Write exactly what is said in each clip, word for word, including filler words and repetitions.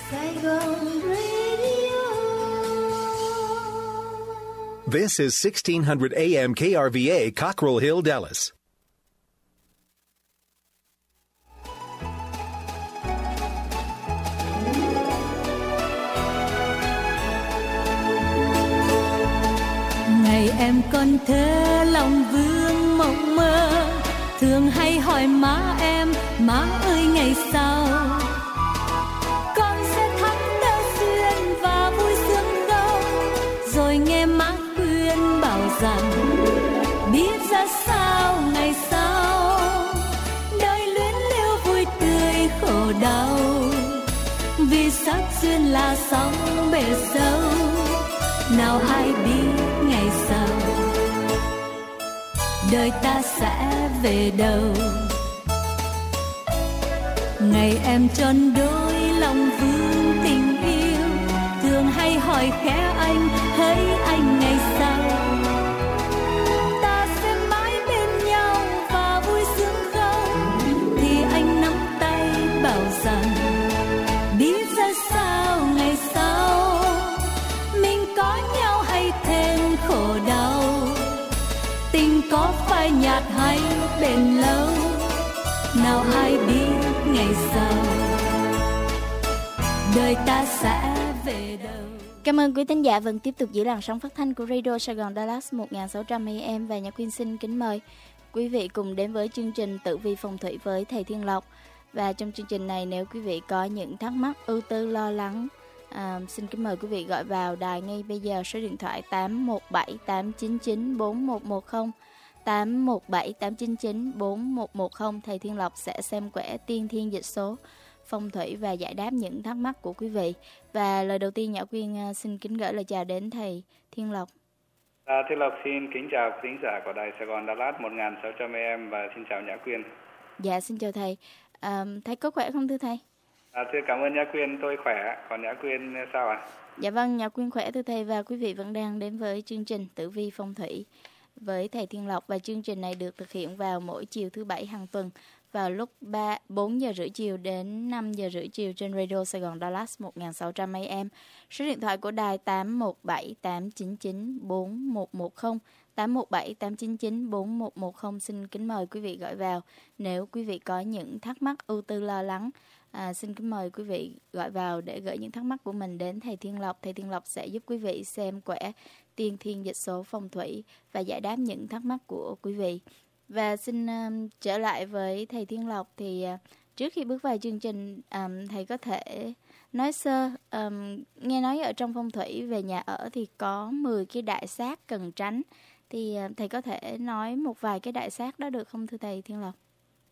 Saigon Radio. This is sixteen hundred A M K R V A, Cockrell Hill, Dallas. Ngày em còn thơ lòng vương mộng mơ, thường hay hỏi má em, má ơi ngày sau con sẽ thắm đa duyên và vui sướng không? Rồi nghe má khuyên bảo rằng biết ra sao ngày sau, đời luyến lưu vui tươi khổ đau, vì sắc duyên là sóng bể sâu, nào ai biết ngày sau đời ta sẽ về đâu. Ngày em tròn đôi lòng vương tình yêu, thường hay hỏi khẽ anh, hỡi anh ngày sau ta sẽ mãi bên nhau và vui sướng không? Thì anh nắm tay bảo rằng biết ra sao ngày sau mình có nhau hay thêm khổ đau, tình có phai nhạt hay bền lâu, nào ai biết ngày sau đời ta sẽ về đâu. Cảm ơn quý thính giả vẫn tiếp tục giữ làn sóng phát thanh của Radio Sài Gòn Dallas một nghìn sáu trăm A M, và Nhã Quyên xin kính mời quý vị cùng đến với chương trình Tử vi phong thủy với thầy Thiên Lộc. Và trong chương trình này, nếu quý vị có những thắc mắc, ưu tư, lo lắng, à, xin kính mời quý vị gọi vào đài ngay bây giờ, số điện thoại tám một bảy tám chín chín bốn một một không, tám một bảy tám chín chín bốn một một không. Thầy Thiên Lộc sẽ xem quẻ tiên thiên dịch số, phong thủy và giải đáp những thắc mắc của quý vị. Và lời đầu tiên, Nhã Quyên xin kính gửi lời chào đến thầy Thiên Lộc. À, Thiên Lộc xin kính chào khán giả của đài Sài Gòn Dallas một nghìn sáu trăm A M và xin chào Nhã Quyên. Dạ, xin chào thầy. À, thầy có khỏe không thưa thầy? À, thưa cảm ơn Nhã Quyên, tôi khỏe. Còn Nhã Quyên sao ạ? À? Dạ vâng, Nhã Quyên khỏe thưa thầy, và quý vị vẫn đang đến với chương trình Tử vi phong thủy với thầy Thiên Lộc. Và chương trình này được thực hiện vào mỗi chiều thứ bảy hàng tuần vào lúc bốn giờ rưỡi chiều đến năm giờ rưỡi chiều trên Radio Sài Gòn Dallas một nghìn sáu trăm A M. Số điện thoại của đài tám một bảy tám chín chín bốn một một không, tám một bảy tám chín chín bốn một một không. Xin kính mời quý vị gọi vào nếu quý vị có những thắc mắc, ưu tư, lo lắng. À, xin kính mời quý vị gọi vào để gửi những thắc mắc của mình đến thầy Thiên Lộc. Thầy Thiên Lộc sẽ giúp quý vị xem quẻ tiên thiên dịch số, phong thủy và giải đáp những thắc mắc của quý vị. Và xin um, trở lại với thầy Thiên Lộc thì uh, trước khi bước vào chương trình, um, thầy có thể nói sơ, um, nghe nói ở trong phong thủy về nhà ở thì có mười cái đại sát cần tránh, thì uh, thầy có thể nói một vài cái đại sát đó được không thưa thầy Thiên Lộc?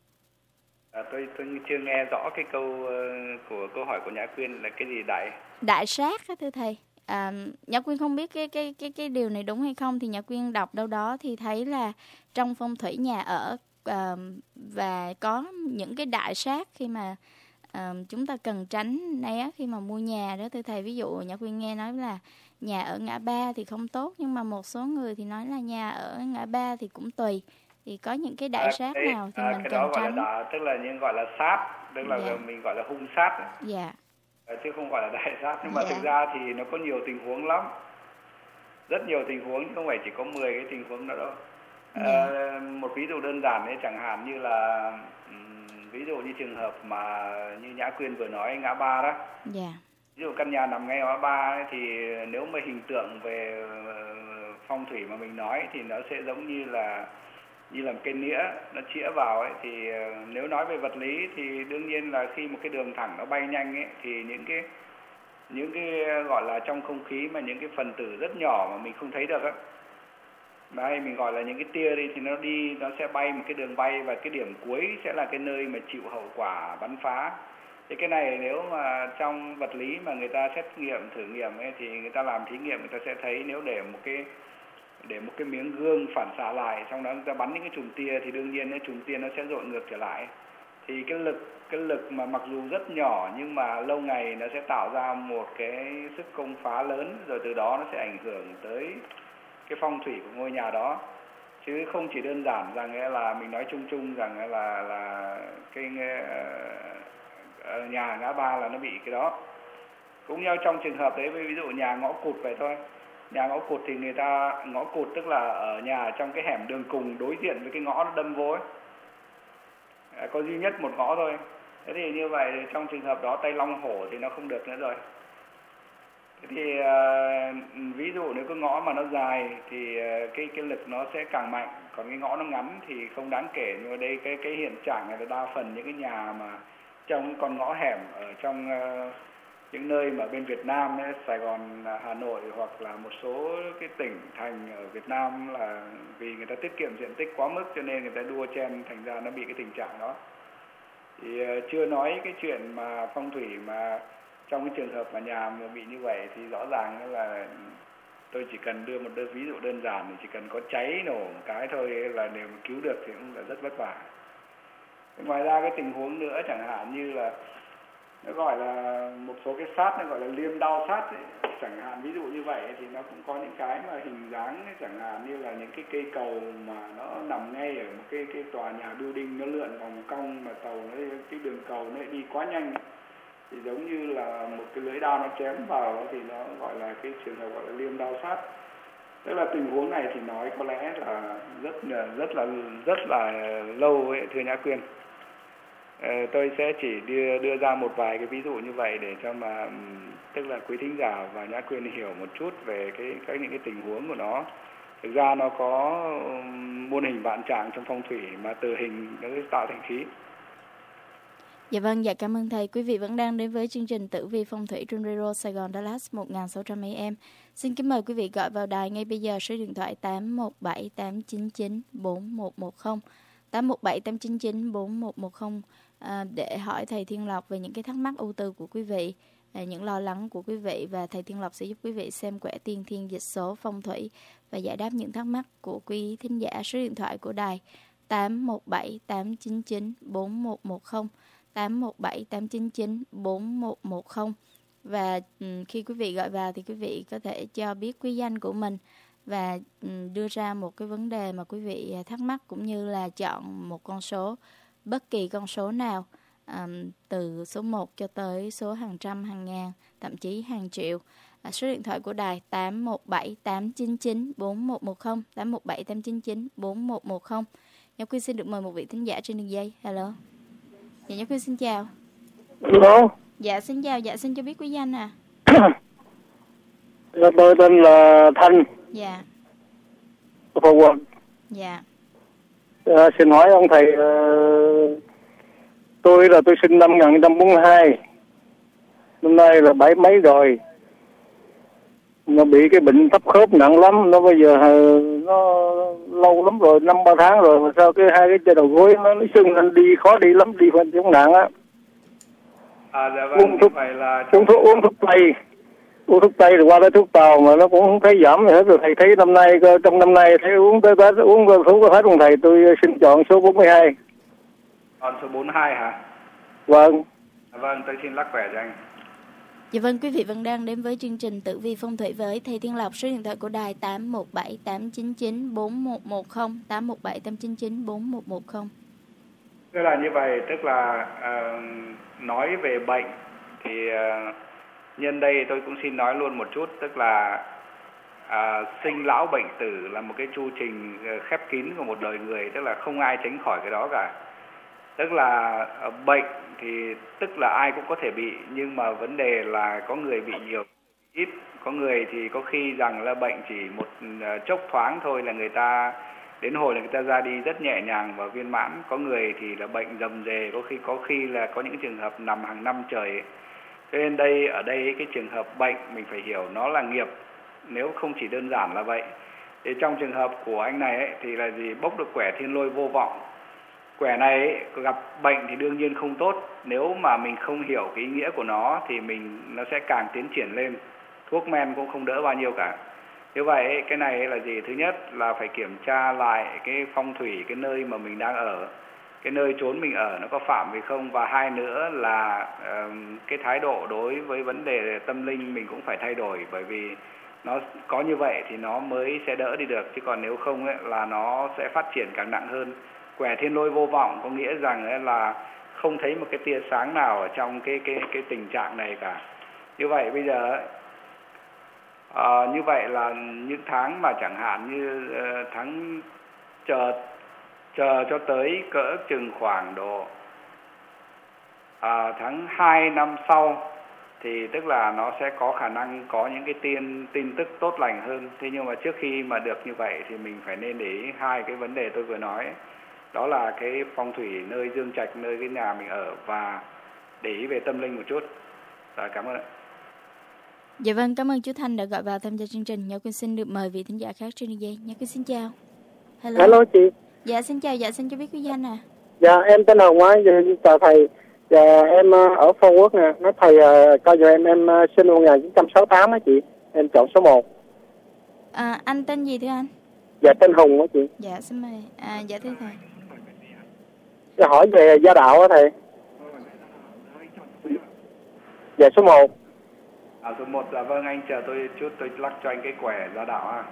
À, tôi tôi chưa nghe rõ cái câu uh, của câu hỏi của Nhã Quyên là cái gì đại đại sát đó, thưa thầy. À, Nhã Quyên không biết cái cái cái cái điều này đúng hay không, thì Nhã Quyên đọc đâu đó thì thấy là trong phong thủy nhà ở à, và có những cái đại sát khi mà à, chúng ta cần tránh né khi mà mua nhà đó thưa thầy. Ví dụ Nhã Quyên nghe nói là nhà ở ngã ba thì không tốt, nhưng mà một số người thì nói là nhà ở ngã ba thì cũng tùy. Thì có những cái đại à, sát cái, nào thì à, mình cần tránh? Là, tức là những gọi là sát, tức là dạ. mình gọi là hung sát. Dạ. Chứ không gọi là đại sát. Nhưng mà dạ. thực ra thì nó có nhiều tình huống lắm, rất nhiều tình huống, chứ không phải chỉ có mười cái tình huống đó đâu. dạ. à, Một ví dụ đơn giản ấy, chẳng hạn như là um, ví dụ như trường hợp mà như Nhã Quyên vừa nói, ngã ba đó. dạ. Ví dụ căn nhà nằm ngay ngã ba ấy, thì nếu mà hình tượng về phong thủy mà mình nói thì nó sẽ giống như là như là một cây nĩa nó chĩa vào ấy, thì nếu nói về vật lý thì đương nhiên là khi một cái đường thẳng nó bay nhanh ấy, thì những cái những cái gọi là trong không khí mà những cái phần tử rất nhỏ mà mình không thấy được á, đây mình gọi là những cái tia đi, thì nó đi nó sẽ bay một cái đường bay, và cái điểm cuối sẽ là cái nơi mà chịu hậu quả bắn phá. Thì cái này nếu mà trong vật lý mà người ta xét nghiệm thử nghiệm ấy, thì người ta làm thí nghiệm, người ta sẽ thấy nếu để một cái để một cái miếng gương phản xạ lại, xong đó người ta bắn những cái chùm tia, thì đương nhiên cái chùm tia nó sẽ dội ngược trở lại. Thì cái lực cái lực mà mặc dù rất nhỏ nhưng mà lâu ngày nó sẽ tạo ra một cái sức công phá lớn, rồi từ đó nó sẽ ảnh hưởng tới cái phong thủy của ngôi nhà đó. Chứ không chỉ đơn giản rằng là mình nói chung chung rằng là là cái uh, nhà ngã ba là nó bị cái đó. Cũng như trong trường hợp đấy, ví dụ nhà ngõ cụt vậy thôi. Nhà ngõ cụt thì người ta, ngõ cụt tức là ở nhà trong cái hẻm đường cùng đối diện với cái ngõ nó đâm vô ấy. À, có duy nhất một ngõ thôi. Thế thì như vậy thì trong trường hợp đó tay long hổ thì nó không được nữa rồi. Thế thì uh, ví dụ nếu cái ngõ mà nó dài thì uh, cái cái lực nó sẽ càng mạnh, còn cái ngõ nó ngắn thì không đáng kể. Nhưng mà đây cái cái hiện trạng này là đa phần những cái nhà mà trong con ngõ hẻm ở trong uh, những nơi mà bên Việt Nam ấy, Sài Gòn, Hà Nội hoặc là một số cái tỉnh thành ở Việt Nam là vì người ta tiết kiệm diện tích quá mức cho nên người ta đua chen, thành ra nó bị cái tình trạng đó. Thì uh, chưa nói cái chuyện mà phong thủy mà trong cái trường hợp mà nhà mà bị như vậy thì rõ ràng là tôi chỉ cần đưa một đơn ví dụ đơn giản, thì chỉ cần có cháy nổ một cái thôi là nếu mà cứu được thì cũng là rất vất vả. Ngoài ra cái tình huống nữa chẳng hạn như là nó gọi là một số cái sát nó gọi là liêm đao sát ấy. Chẳng hạn ví dụ như vậy thì nó cũng có những cái mà hình dáng ấy, chẳng hạn như là những cái cây cầu mà nó nằm ngay ở một cái cái tòa nhà building, nó lượn vòng cong mà tàu nó cái đường cầu nó đi quá nhanh thì giống như là một cái lưỡi dao nó chém vào thì nó gọi là cái trường hợp gọi là liêm đao sát. Tức là tình huống này thì nói có lẽ là rất là rất là rất là lâu ấy, thưa Nhã Quyên. Ờ, tôi sẽ chỉ đưa đưa ra một vài cái ví dụ như vậy để cho mà tức là quý thính giả và Nhã Quyên hiểu một chút về cái các những cái tình huống của nó. Thực ra nó có muôn hình vạn trạng trong phong thủy mà từ hình nó tạo thành khí. Dạ vâng, dạ cảm ơn thầy. Quý vị vẫn đang đến với chương trình Tử Vi Phong Thủy trên Radio Sài Gòn Dallas một nghìn sáu trăm A M. Xin kính mời quý vị gọi vào đài ngay bây giờ số điện thoại tám một bảy tám chín chín bốn một một không, tám một bảy tám chín chín bốn một một không à, để hỏi thầy Thiên Lộc về những cái thắc mắc ưu tư của quý vị, à, những lo lắng của quý vị, và thầy Thiên Lộc sẽ giúp quý vị xem quẻ tiên thiên dịch số phong thủy và giải đáp những thắc mắc của quý thính giả. Số điện thoại của đài tám một bảy tám chín chín bốn một một không, tám một bảy tám chín chín bốn một một không. Và um, khi quý vị gọi vào thì quý vị có thể cho biết quý danh của mình và um, đưa ra một cái vấn đề mà quý vị thắc mắc, cũng như là chọn một con số, bất kỳ con số nào, um, từ số một cho tới số hàng trăm, hàng ngàn, thậm chí hàng triệu. À, số điện thoại của đài tám một bảy tám chín chín bốn một một không, tám một bảy tám chín chín bốn một một không. Nhã Quyên xin được mời một vị thính giả trên đường dây. Hello. Dạ Nhã Quyên xin chào. Hello. Dạ xin chào, dạ xin cho biết quý danh à. Tôi tên là Thanh. Dạ. Phổ Quận. Dạ. À, xin hỏi ông thầy, uh, tôi là tôi sinh năm một nghìn chín trăm bốn mươi hai, năm nay là bảy mấy rồi, nó bị cái bệnh thấp khớp nặng lắm, nó bây giờ uh, nó lâu lắm rồi, năm ba tháng rồi mà sao cái hai cái chân đầu gối nó, nó sưng lên, đi khó đi lắm, đi phần chống nặng á. À dạ vâng, uống thuốc, vậy là uống thuốc uống thuốc tây, uống thuốc tây rồi qua tới thuốc tàu mà nó cũng không thấy giảm gì hết. Rồi thầy thấy năm nay, trong năm nay thấy uống tới tới uống thuốc có hết không thầy? Tôi xin chọn số bốn mươi hai. Còn số bốn mươi hai hả? Vâng. À, vâng, tôi xin lắc khỏe cho anh. Dạ vâng, quý vị vẫn đang đến với chương trình Tử Vi Phong Thủy với thầy Thiên Lộc. Số điện thoại của đài tám một bảy tám chín chín bốn một một không, tám một bảy tám chín chín bốn một một không. Tức là như vậy, tức là uh, nói về bệnh thì uh, nhân đây tôi cũng xin nói luôn một chút, tức là uh, sinh lão bệnh tử là một cái chu trình uh, khép kín của một đời người, tức là không ai tránh khỏi cái đó cả. Tức là uh, bệnh thì tức là ai cũng có thể bị, nhưng mà vấn đề là có người bị nhiều, ít, có người thì có khi rằng là bệnh chỉ một uh, chốc thoáng thôi là người ta đến hồi là người ta ra đi rất nhẹ nhàng và viên mãn. Có người thì là bệnh rầm rề, có khi có khi là có những trường hợp nằm hàng năm trời ấy. Cho nên đây ở đây cái trường hợp bệnh mình phải hiểu nó là nghiệp, nếu không chỉ đơn giản là vậy. Thì trong trường hợp của anh này ấy, thì là gì, bốc được quẻ thiên lôi vô vọng. Quẻ này ấy, gặp bệnh thì đương nhiên không tốt, nếu mà mình không hiểu cái ý nghĩa của nó thì mình nó sẽ càng tiến triển lên, thuốc men cũng không đỡ bao nhiêu cả. Như vậy cái này là gì? Thứ nhất là phải kiểm tra lại cái phong thủy, cái nơi mà mình đang ở, cái nơi trốn mình ở nó có phạm hay không. Và hai nữa là uh, cái thái độ đối với vấn đề tâm linh mình cũng phải thay đổi, bởi vì nó có như vậy thì nó mới sẽ đỡ đi được, chứ còn nếu không ấy, là nó sẽ phát triển càng nặng hơn. Quẻ thiên lôi vô vọng có nghĩa rằng ấy là không thấy một cái tia sáng nào ở trong cái cái cái tình trạng này cả. Như vậy bây giờ à, như vậy là những tháng mà chẳng hạn như uh, tháng chờ chờ cho tới cỡ chừng khoảng độ à, tháng hai năm sau thì tức là nó sẽ có khả năng có những cái tin tin tức tốt lành hơn. Thế nhưng mà trước khi mà được như vậy thì mình phải nên để ý hai cái vấn đề tôi vừa nói. Đó là cái phong thủy nơi dương trạch, nơi cái nhà mình ở, và để ý về tâm linh một chút. Rồi, cảm ơn ạ. Dạ vâng, cảm ơn chú Thanh đã gọi vào tham gia chương trình. Nhật Quyên xin được mời vị thính giả khác trên đường dây. Nhật Quyên xin chào. Hello. Hello chị. Dạ xin chào, dạ xin cho biết quý danh à. Dạ em tên Hồng á, chào thầy. Dạ em ở Phú Quốc nè, nói thầy coi cho em em sinh năm một nghìn chín trăm sáu mươi tám á chị, em chọn số một. À, anh tên gì thưa anh? Dạ tên Hùng á chị. Dạ xin mời. À dạ thưa thầy. Dạ hỏi về gia đạo á thầy. Dạ số một. À, số một, dạ vâng, anh chờ tôi chút, tôi lắc cho anh cái quẻ gia đạo ha.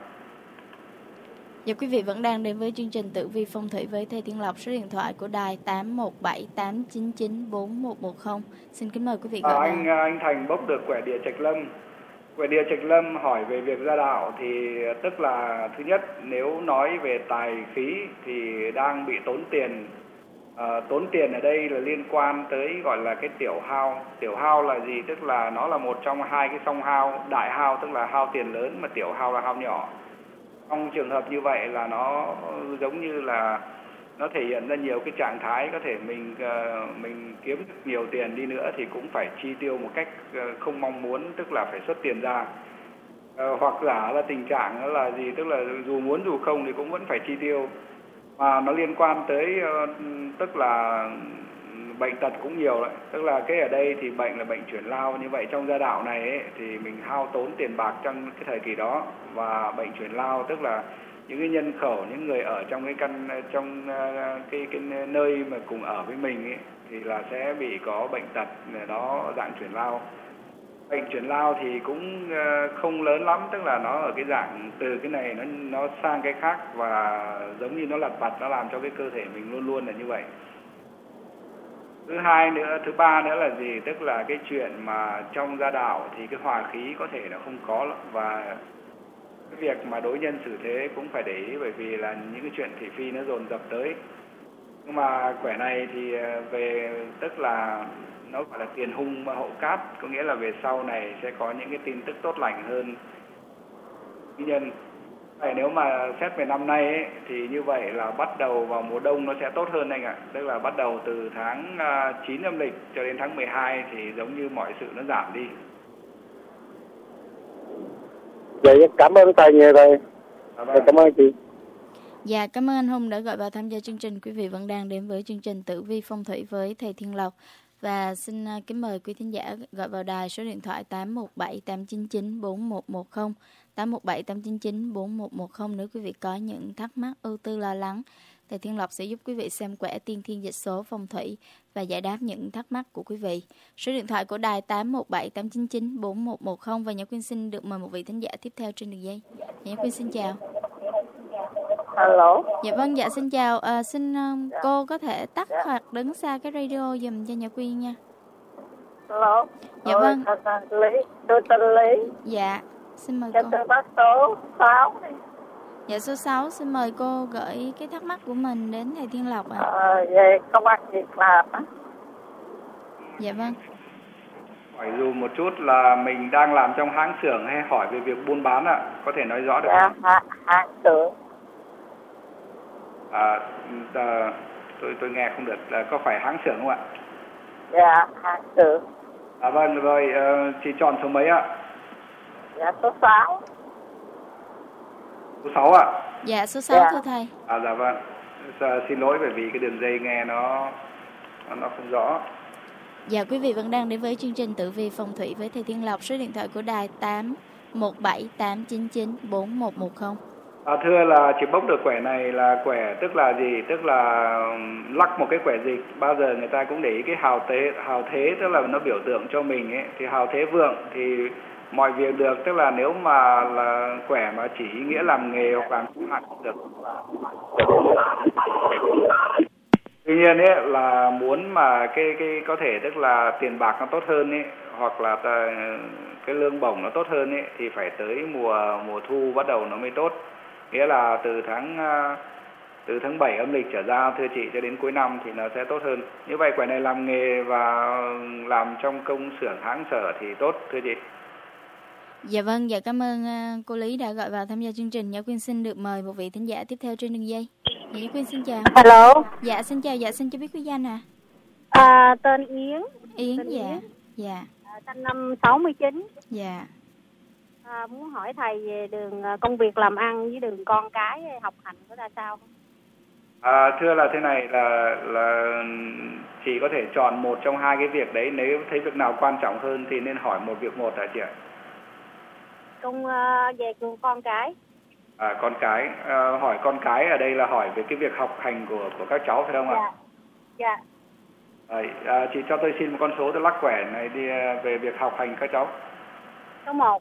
Dạ quý vị vẫn đang đến với chương trình Tử Vi Phong Thủy với thầy Thiên Lộc. Số điện thoại của đài tám một bảy tám chín chín bốn một một không. Xin kính mời quý vị gọi à, vào. anh anh Thành bốc được quẻ địa Trạch Lâm. Quẻ địa Trạch Lâm hỏi về việc gia đạo thì tức là thứ nhất, nếu nói về tài khí thì đang bị tốn tiền. À, tốn tiền ở đây là liên quan tới gọi là cái tiểu hao. Tiểu hao là gì? Tức là nó là một trong hai cái song hao. Đại hao tức là hao tiền lớn, mà tiểu hao là hao nhỏ. Trong trường hợp như vậy là nó giống như là nó thể hiện ra nhiều cái trạng thái. Có thể mình uh, mình kiếm được nhiều tiền đi nữa thì cũng phải chi tiêu một cách uh, không mong muốn, tức là phải xuất tiền ra. Uh, hoặc giả là tình trạng đó là gì? Tức là dù muốn dù không thì cũng vẫn phải chi tiêu. Mà nó liên quan tới uh, tức là bệnh tật cũng nhiều đấy. Tức là cái ở đây thì bệnh là bệnh chuyển lao. Như vậy trong gia đạo này ấy, thì mình hao tốn tiền bạc trong cái thời kỳ đó. Và bệnh chuyển lao tức là những cái nhân khẩu, những người ở trong cái căn trong cái cái nơi mà cùng ở với mình ấy, thì là sẽ bị có bệnh tật đó, dạng chuyển lao. Bệnh chuyển lao thì cũng không lớn lắm, tức là nó ở cái dạng từ cái này nó nó sang cái khác, và giống như nó lặt vặt, nó làm cho cái cơ thể mình luôn luôn là như vậy. Thứ hai nữa, thứ ba nữa là gì? Tức là cái chuyện mà trong gia đạo thì cái hòa khí có thể là không có, và cái việc mà đối nhân xử thế cũng phải để ý, bởi vì là những cái chuyện thị phi nó dồn dập tới. Nhưng mà quẻ này thì về tức là nó gọi là tiền hung hậu cát, có nghĩa là về sau này sẽ có những cái tin tức tốt lành hơn nguyên nhân. Vậy nếu mà xét về năm nay ấy, thì như vậy là bắt đầu vào mùa đông nó sẽ tốt hơn anh ạ. Tức là bắt đầu từ tháng chín âm lịch cho đến tháng mười hai thì giống như mọi sự nó giảm đi. Vậy cảm ơn thầy nhiều thầy. À, vâng. Cảm ơn chị. Dạ, cảm ơn anh Hùng đã gọi vào tham gia chương trình. Quý vị vẫn đang đến với chương trình Tử Vi Phong Thủy với thầy Thiên Lộc. Và xin kính mời quý thính giả gọi vào đài số điện thoại tám một bảy tám chín chín bốn một một không, tám một bảy tám chín chín bốn một một không nếu quý vị có những thắc mắc, ưu tư, lo lắng. Thầy Thiên Lộc sẽ giúp quý vị xem quẻ tiên thiên dịch số phong thủy và giải đáp những thắc mắc của quý vị. Số điện thoại của đài tám một bảy tám chín chín bốn một một không. Và Nhật Quyên xin được mời một vị thính giả tiếp theo trên đường dây. Nhật Quyên xin chào. Alo. Dạ vâng, dạ xin chào. À, xin uh, cô có thể tắt dạ. hoặc đứng xa cái radio dùm cho Nhật Quyên nha. Alo. Dạ Ôi, vâng. Lý, tôi tên Lý. Dạ, xin mời cho cô. Tôi bắt số sáu. Dạ số sáu, xin mời cô gửi cái thắc mắc của mình đến thầy Thiên Lộc ạ. À. Ờ, về công an việc làm á. Dạ vâng. Hỏi dù một chút là mình đang làm trong hãng xưởng hay hỏi về việc buôn bán ạ? À? Có thể nói rõ được dạ, không? Dạ, hãng xưởng. À, à, tôi tôi nghe không được, à, có phải hãng xưởng không ạ? Dạ, hãng xưởng. À vâng, rồi, uh, chị chọn số mấy ạ? Dạ, số sáu. Số sáu ạ? Dạ, số sáu dạ. thưa thầy. À dạ vâng, à, xin lỗi bởi vì cái đường dây nghe nó nó không rõ. Dạ, quý vị vẫn đang đến với chương trình Tử Vi Phong Thủy với thầy Thiên Lộc. Số điện thoại của đài tám một bảy tám chín chín bốn một một không. À, thưa là chị bốc được quẻ này là quẻ tức là gì? Tức là lắc một cái quẻ dịch. Bao giờ người ta cũng để ý cái hào thế, hào thế tức là nó biểu tượng cho mình ấy. Thì hào thế vượng thì mọi việc được. Tức là nếu mà là quẻ mà chỉ ý nghĩa làm nghề hoặc làm cũng hẳn được. Tuy nhiên ấy là muốn mà cái cái có thể tức là tiền bạc nó tốt hơn ấy, hoặc là cái lương bổng nó tốt hơn ấy, thì phải tới mùa mùa thu bắt đầu nó mới tốt. Nghĩa là từ tháng từ tháng bảy âm lịch trở ra thưa chị, cho đến cuối năm thì nó sẽ tốt hơn. Như vậy quẻ này làm nghề và làm trong công xưởng hãng sở thì tốt thưa chị. Dạ vâng, dạ cảm ơn cô Lý đã gọi vào tham gia chương trình. Nhã Quyên xin được mời một vị thính giả tiếp theo trên đường dây. Dạ, Nhã Quyên xin chào. Hello. Dạ xin chào, dạ xin cho biết quý danh à. À, tên Yến. Yến, tên dạ. Yến. Dạ. À, sinh năm sáu mươi chín. Dạ. À, muốn hỏi thầy về đường công việc làm ăn với đường con cái học hành có ra sao không? À, thưa là thế này, là là chị có thể chọn một trong hai cái việc đấy. Nếu thấy việc nào quan trọng hơn thì nên hỏi một việc một hả chị ạ? Công uh, về đường con cái. À, con cái, à, hỏi con cái ở đây là hỏi về cái việc học hành của của các cháu phải không ạ? Dạ. À, à, chị cho tôi xin một con số tôi lắc quẻ này đi về việc học hành các cháu. Số một.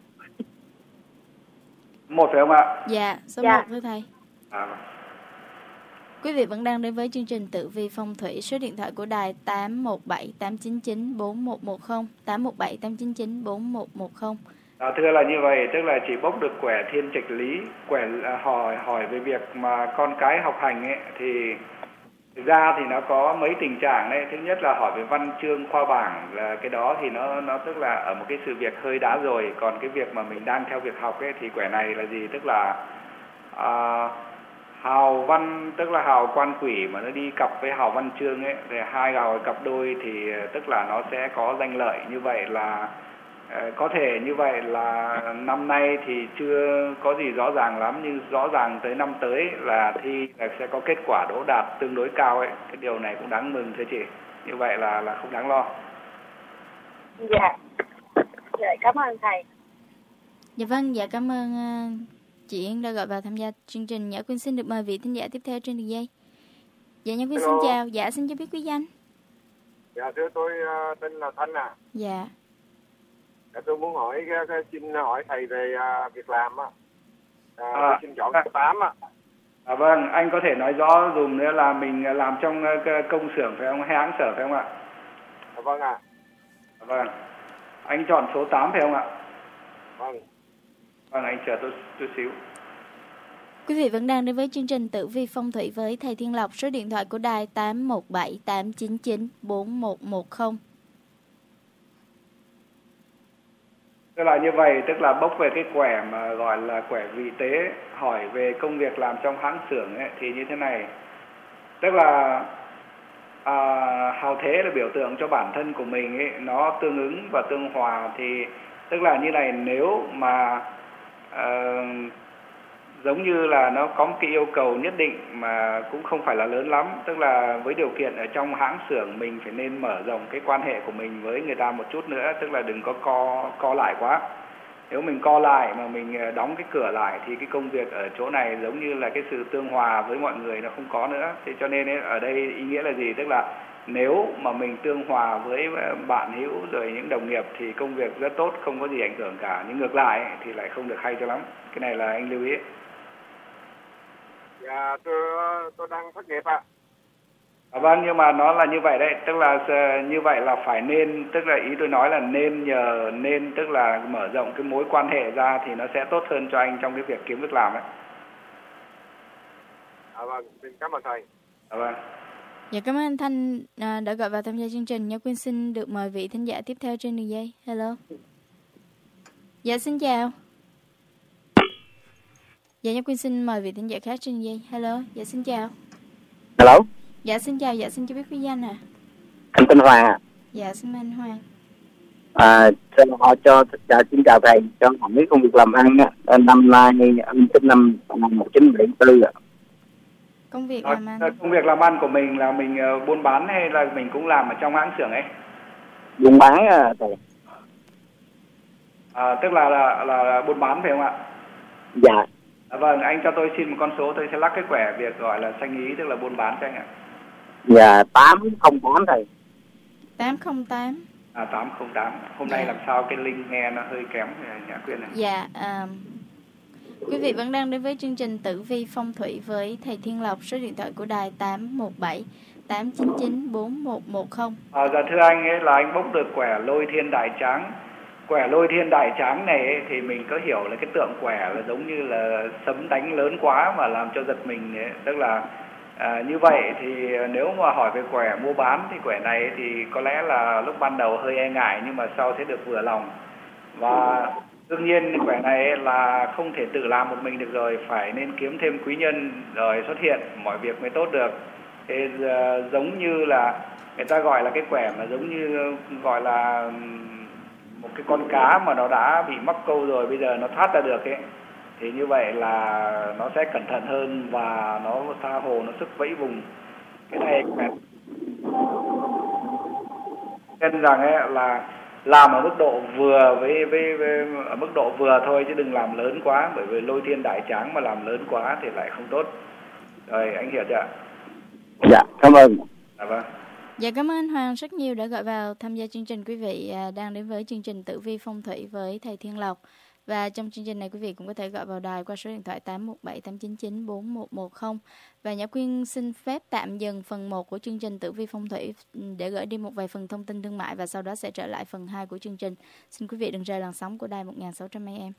Một phải không ạ? Dạ, số dạ. một thưa thầy. À. Quý vị vẫn đang đến với chương trình Tử Vi Phong Thủy. Số điện thoại của đài tám một bảy tám chín chín bốn một một không, tám một bảy tám chín chín bốn một một không. À, thưa là như vậy, tức là chị bốc được quẻ thiên trạch lý, quẻ hỏi hỏi về việc mà con cái học hành ấy, thì thực ra thì nó có mấy tình trạng đấy. Thứ nhất là hỏi về văn chương khoa bảng, là cái đó thì nó nó tức là ở một cái sự việc hơi đã rồi. Còn cái việc mà mình đang theo việc học ấy thì quẻ này là gì? Tức là à, hào văn, tức là hào quan quỷ mà nó đi cặp với hào văn chương ấy, thì hai hào cặp đôi thì tức là nó sẽ có danh lợi. Như vậy là có thể như vậy là năm nay thì chưa có gì rõ ràng lắm, nhưng rõ ràng tới năm tới là thi là sẽ có kết quả đỗ đạt tương đối cao ấy. Cái điều này cũng đáng mừng thưa chị. Như vậy là là không đáng lo. Dạ. Dạ, cảm ơn thầy. Dạ vâng, dạ cảm ơn chị Yến đã gọi vào tham gia chương trình. Nhã Quyên xin được mời vị thính giả tiếp theo trên đường dây. Dạ Nhã Quyên xin chào. Dạ xin cho biết quý danh. Dạ thưa tôi uh, tên là Thanh à. Dạ. Dạ, tôi muốn hỏi xin hỏi thầy về uh, việc làm á. À, à, tôi xin chọn số tám á. À, vâng, anh có thể nói rõ dùm nữa là mình làm trong uh, công xưởng phải không, hay hãng sở phải không ạ? À, vâng ạ. À, vâng. Anh chọn số tám phải không ạ? Vâng. Vâng, anh chờ tôi chút xíu. Quý vị vẫn đang đến với chương trình Tử Vi Phong Thủy với thầy Thiên Lộc. Số điện thoại của đài tám một bảy tám chín chín bốn một một không. Tức là như vậy, tức là bốc về cái quẻ mà gọi là quẻ vị tế, hỏi về công việc làm trong hãng xưởng ấy, thì như thế này. Tức là à, hào thế là biểu tượng cho bản thân của mình ấy, nó tương ứng và tương hòa. Thì tức là như này, nếu mà à, giống như là nó có một cái yêu cầu nhất định mà cũng không phải là lớn lắm. Tức là với điều kiện ở trong hãng xưởng mình phải nên mở rộng cái quan hệ của mình với người ta một chút nữa. Tức là đừng có co, co lại quá. Nếu mình co lại mà mình đóng cái cửa lại thì cái công việc ở chỗ này giống như là cái sự tương hòa với mọi người nó không có nữa. Thế cho nên ấy, ở đây ý nghĩa là gì? Tức là nếu mà mình tương hòa với bạn hữu rồi những đồng nghiệp thì công việc rất tốt, không có gì ảnh hưởng cả. Nhưng ngược lại ấy, thì lại không được hay cho lắm. Cái này là anh lưu ý. Dạ, tôi, tôi đang thất nghiệp ạ. À, vâng, nhưng mà nó là như vậy đấy, tức là như vậy là phải nên, tức là ý tôi nói là nên nhờ, nên tức là mở rộng cái mối quan hệ ra thì nó sẽ tốt hơn cho anh trong cái việc kiếm việc làm ấy. À, vâng, xin cảm ơn thầy. À, vâng. Dạ cảm ơn anh Thanh đã gọi vào tham gia chương trình. Nhã Quyên xin được mời vị thính giả tiếp theo trên đường dây. Hello. Dạ xin chào. Dạ Nhã Quyên xin mời vị thính giả khác trên dây. Hello, dạ xin chào. Hello. Dạ xin chào, dạ xin cho biết quý danh à. Anh tên Hoàng ạ. Dạ xin anh Hoàng. À, cho họ cho dạ, xin chào thầy, cho hỏi công việc làm ăn á. Năm nay anh sinh năm một chín bảy tư ạ. Công việc à, làm ăn. Công việc làm ăn của mình là mình uh, buôn bán hay là mình cũng làm ở trong hãng xưởng ấy? Buôn bán à, thầy. À, tức là là, là là buôn bán phải không ạ? Dạ. À, vâng, anh cho tôi xin một con số, tôi sẽ lắc cái quẻ việc gọi là xanh ý, tức là buôn bán cho anh ạ. Dạ, tám không tám thầy. tám không tám. À, tám không tám. Hôm dạ. nay làm sao cái link nghe nó hơi kém Nhã Quyên này. Dạ, à, quý vị vẫn đang đến với chương trình Tử Vi Phong Thủy với thầy Thiên Lộc. Số điện thoại của đài tám một bảy tám chín chín bốn một một không. À, dạ thưa anh ấy là anh bốc được quẻ lôi thiên đại tráng. Quẻ lôi thiên đại tráng này ấy, thì mình có hiểu là cái tượng quẻ là giống như là sấm đánh lớn quá mà làm cho giật mình ấy. Tức là à, như vậy thì nếu mà hỏi về quẻ mua bán thì quẻ này thì có lẽ là lúc ban đầu hơi e ngại nhưng mà sau sẽ được vừa lòng. Và đương nhiên quẻ này là không thể tự làm một mình được rồi, phải nên kiếm thêm quý nhân rồi xuất hiện mọi việc mới tốt được. Thì uh, giống như là người ta gọi là cái quẻ mà giống như gọi là một cái con cá mà nó đã bị mắc câu rồi bây giờ nó thoát ra được ấy, thì như vậy là nó sẽ cẩn thận hơn và nó tha hồ nó sức vẫy vùng. Cái này nên rằng ấy là làm ở mức độ vừa với, với, với ở mức độ vừa thôi chứ đừng làm lớn quá, bởi vì lôi thiên đại tráng mà làm lớn quá thì lại không tốt. Rồi anh hiểu chưa? Dạ, cảm ơn. Dạ vâng. Dạ cảm ơn anh Hoàng rất nhiều đã gọi vào tham gia chương trình. Quý vị đang đến với chương trình Tử Vi Phong Thủy với thầy Thiên Lộc. Và trong chương trình này quý vị cũng có thể gọi vào đài qua số điện thoại tám một bảy tám chín chín bốn một một không. Và Nhã Quyên xin phép tạm dừng phần một của chương trình Tử Vi Phong Thủy để gửi đi một vài phần thông tin thương mại và sau đó sẽ trở lại phần hai của chương trình. Xin quý vị đừng rời làn sóng của đài một nghìn sáu trăm a em.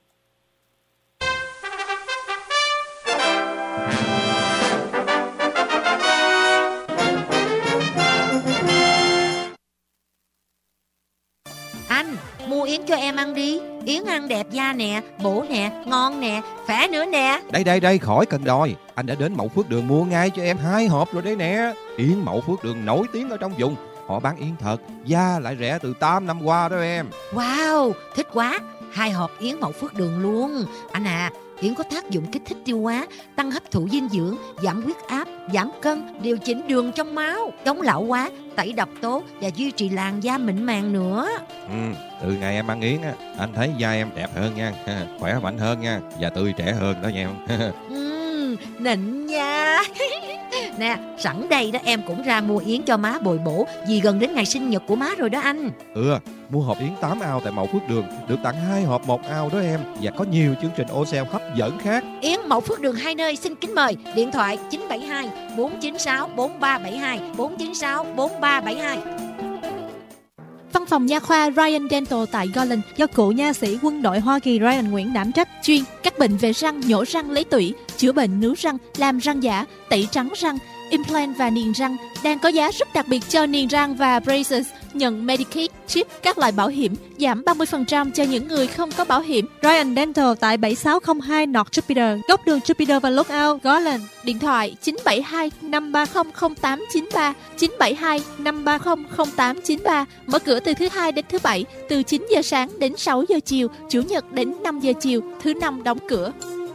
Anh, mua yến cho em ăn đi. Yến ăn đẹp da nè, bổ nè, ngon nè, khỏe nữa nè. Đây đây đây, khỏi cần đòi. Anh đã đến Mậu Phước Đường mua ngay cho em hai hộp rồi đấy nè. Yến Mậu Phước Đường nổi tiếng ở trong vùng. Họ bán yến thật, da lại rẻ từ tám năm qua đó em. Wow, thích quá. Hai hộp yến Mậu Phước Đường luôn. Anh à, yến có tác dụng kích thích tiêu hóa, tăng hấp thụ dinh dưỡng, giảm huyết áp, giảm cân, điều chỉnh đường trong máu, chống lão hóa, tẩy độc tố và duy trì làn da mịn màng nữa. Ừ, từ ngày em ăn yến á, anh thấy da em đẹp hơn nha, khỏe mạnh hơn nha, và tươi trẻ hơn đó nha. Ừ, nịnh nha. Nè, sẵn đây đó em cũng ra mua yến cho má bồi bổ vì gần đến ngày sinh nhật của má rồi đó anh. Ừ, mua hộp yến tám ao tại Mậu Phước Đường được tặng hai hộp một ao đó em, và có nhiều chương trình ô sale hấp dẫn khác. Yến Mậu Phước Đường hai nơi xin kính mời. Điện thoại chín bảy hai bốn chín sáu bốn ba bảy hai bốn chín sáu bốn ba bảy hai. Văn phòng nha khoa Ryan Dental tại Garland do cựu nha sĩ quân đội Hoa Kỳ Ryan Nguyễn đảm trách, chuyên các bệnh về răng, nhổ răng, lấy tủy, chữa bệnh nướu răng, làm răng giả, tẩy trắng răng, implant và niềng răng, đang có giá rất đặc biệt cho niềng răng và braces, nhận Medicaid, chip, các loại bảo hiểm, giảm ba mươi phần trăm cho những người không có bảo hiểm. Ryan Dental tại bảy sáu không hai North Jupiter, góc đường Jupiter và Lookout, Garland. Điện thoại chín bảy hai năm ba không không tám chín ba, chín bảy hai năm ba không không tám chín ba. Mở cửa từ thứ hai đến thứ bảy, từ chín giờ sáng đến sáu giờ chiều, chủ nhật đến năm giờ chiều, thứ năm đóng cửa.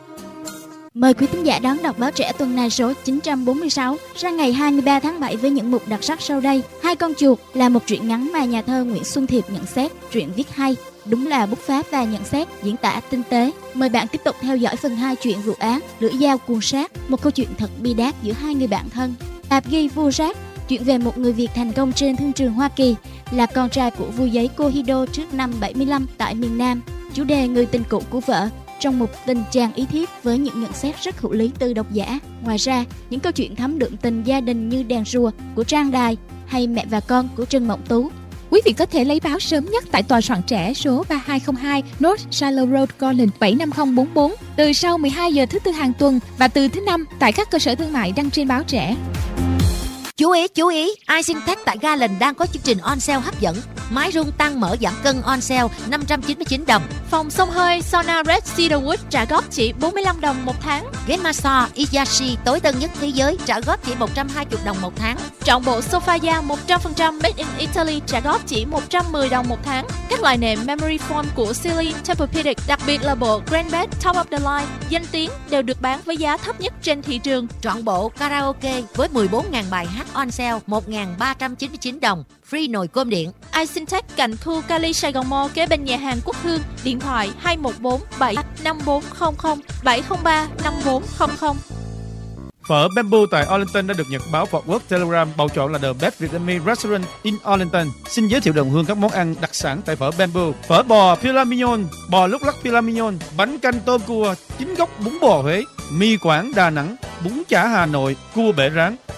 Mời quý thính giả đón đọc báo trẻ tuần này số chín trăm bốn mươi sáu ra ngày hai mươi ba tháng bảy với những mục đặc sắc sau đây. Hai con chuột là một truyện ngắn mà nhà thơ Nguyễn Xuân Thiệp nhận xét. Truyện viết hay, đúng là bút pháp và nhận xét diễn tả tinh tế. Mời bạn tiếp tục theo dõi phần hai chuyện vụ án Lưỡi dao cuồng sát, một câu chuyện thật bi đát giữa hai người bạn thân. Tạp ghi vua rác, chuyện về một người Việt thành công trên thương trường Hoa Kỳ, là con trai của vua giấy Kohido trước năm bảy mươi lăm tại miền Nam. Chủ đề người tình cũ của vợ, trong một tình chàng ý thiếp với những nhận xét rất hữu lý từ độc giả. Ngoài ra, những câu chuyện thấm đượm tình gia đình như Đèn rùa của Trang Đài hay Mẹ và con của Trần Mộng Tú. Quý vị có thể lấy báo sớm nhất tại tòa soạn trẻ số ba hai không hai North Shiloh Road, Garland bảy năm không bốn bốn từ sau mười hai giờ thứ tư hàng tuần và từ thứ năm tại các cơ sở thương mại đăng trên báo trẻ. Chú ý, chú ý, Icintech tại Garland đang có chương trình on sale hấp dẫn. Máy rung tăng mỡ giảm cân on sale năm trăm chín mươi chín đồng. Phòng xông hơi sauna Red Cedar Wood trả góp chỉ bốn mươi lăm đồng một tháng. Ghế massage Iyashi tối tân nhất thế giới trả góp chỉ một trăm hai mươi đồng một tháng. Trọn bộ sofa da một trăm phần trăm made in Italy trả góp chỉ một trăm mười đồng một tháng. Các loại nệm memory foam của Sealy, Tempur-Pedic, đặc biệt là bộ Grand Bed Top of the Line danh tiếng đều được bán với giá thấp nhất trên thị trường. Trọn bộ karaoke với mười bốn nghìn bài hát on sale một nghìn ba trăm chín mươi chín đồng. Free nồi cơm điện. Icintech cạnh khu Cali Sài Gòn Mall kế bên nhà hàng Quốc Hương. Điện thoại hai một bốn bảy năm bốn không không bảy không ba năm bốn không không. Phở Bamboo tại Arlington đã được nhật báo Fort Worth Telegram bầu chọn là The Best Vietnamese Restaurant in Arlington. Xin giới thiệu đồng hương các món ăn đặc sản tại phở Bamboo: phở bò filet mignon, bò lúc lắc filet mignon, bánh canh tôm cua, chính gốc bún bò Huế, mì Quảng Đà Nẵng, bún chả Hà Nội, cua bể rán,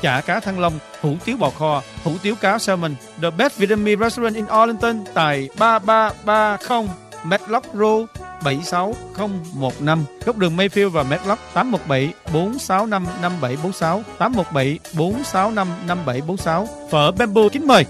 chả cá thăng long, hủ tiếu bò kho, hủ tiếu cá salmon. The Best Vietnamese Restaurant in Arlington tại ba ba ba không Medlock Road bảy sáu không một năm, góc đường Mayfield và Medlock. Tám một bảy bốn sáu năm năm bảy bốn sáu, tám một bảy bốn sáu năm năm bảy bốn sáu. Phở Bamboo kính mời.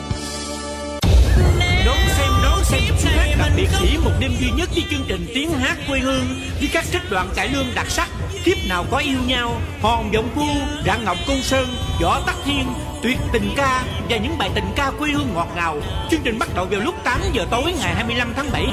Đón xem đón xem chương trình đặc biệt chỉ một đêm duy nhất với chương trình tiếng hát quê hương với các trích đoạn cải lương đặc sắc. Kiếp nào có yêu nhau, hòn giọng phu, rạng ngọc côn sơn, võ tắc thiên, tuyệt tình ca và những bài tình ca quê hương ngọt ngào. Chương trình bắt đầu vào lúc tám giờ tối ngày hai mươi lăm tháng bảy.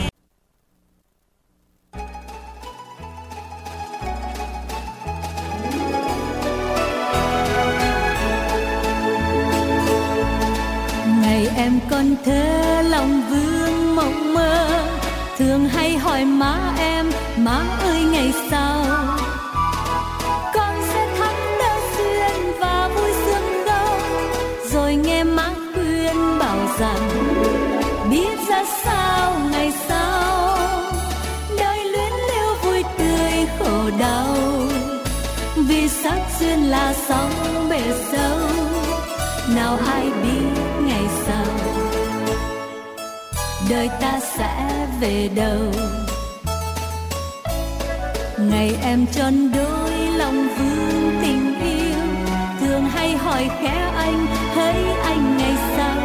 Ngày em còn thơ lòng vương mộng mơ, thường hay hỏi má em, má ơi ngày sau con sẽ thắm đau xuyên và vui sướng đâu. Rồi nghe má khuyên bảo rằng biết ra sao ngày sau, đời luyến lưu vui tươi khổ đau, vì sắc duyên là sóng bể sâu, nào ai biết ngày sau đời ta sẽ về đâu. Ngày em tròn đôi lòng vương tình yêu, thường hay hỏi khẽ anh hỡi anh ngày sau,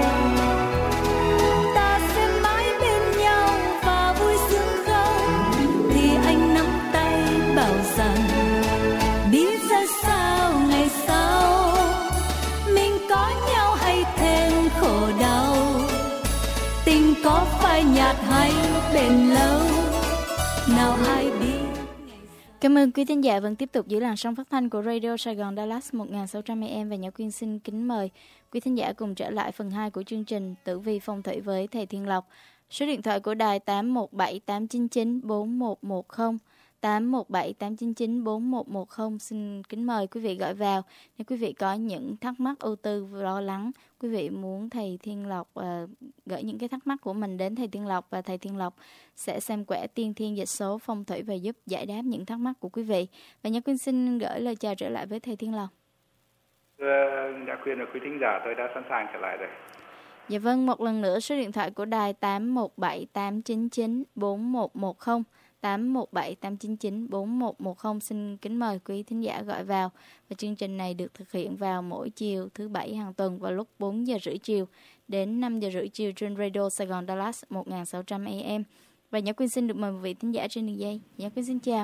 ta sẽ mãi bên nhau và vui sướng không? Thì anh nắm tay bảo rằng biết ra sao ngày sau mình có nhau hay thêm khổ đau, tình có phai nhạt hay bền lâu, nào ai biết. Cảm ơn quý thính giả vẫn tiếp tục giữ làn sóng phát thanh của Radio Sài Gòn Dallas một nghìn sáu trăm a em, và Nhã Quyên xin kính mời quý thính giả cùng trở lại phần hai của chương trình Tử vi phong thủy với thầy Thiên Lộc. Số điện thoại của đài tám một bảy tám chín chín bốn một một không, tám một bảy tám chín chín bốn một một không. Xin kính mời quý vị gọi vào nếu quý vị có những thắc mắc, ưu tư, lo lắng, quý vị muốn thầy Thiên Lộc uh, gửi những cái thắc mắc của mình đến thầy Thiên Lộc, và thầy Thiên Lộc sẽ xem quẻ tiên thiên dịch số phong thủy và giúp giải đáp những thắc mắc của quý vị. Và Nhã Quyên xin gửi lời chào trở lại với thầy Thiên Lộc. Nhã Quyên và quý thính giả, tôi đã sẵn sàng trở lại rồi. Dạ vâng, một lần nữa số điện thoại của đài tám một bảy tám chín chín bốn một một không, tám một bảy tám chín chín bốn một một không. Xin kính mời quý thính giả gọi vào. Và chương trình này được thực hiện vào mỗi chiều thứ bảy hàng tuần vào lúc bốn giờ rưỡi chiều đến năm giờ rưỡi chiều trên Radio Sài Gòn Dallas một nghìn sáu trăm a em. Và Nhã Quyên xin được mời một vị thính giả trên đường dây. Nhã Quyên xin chào.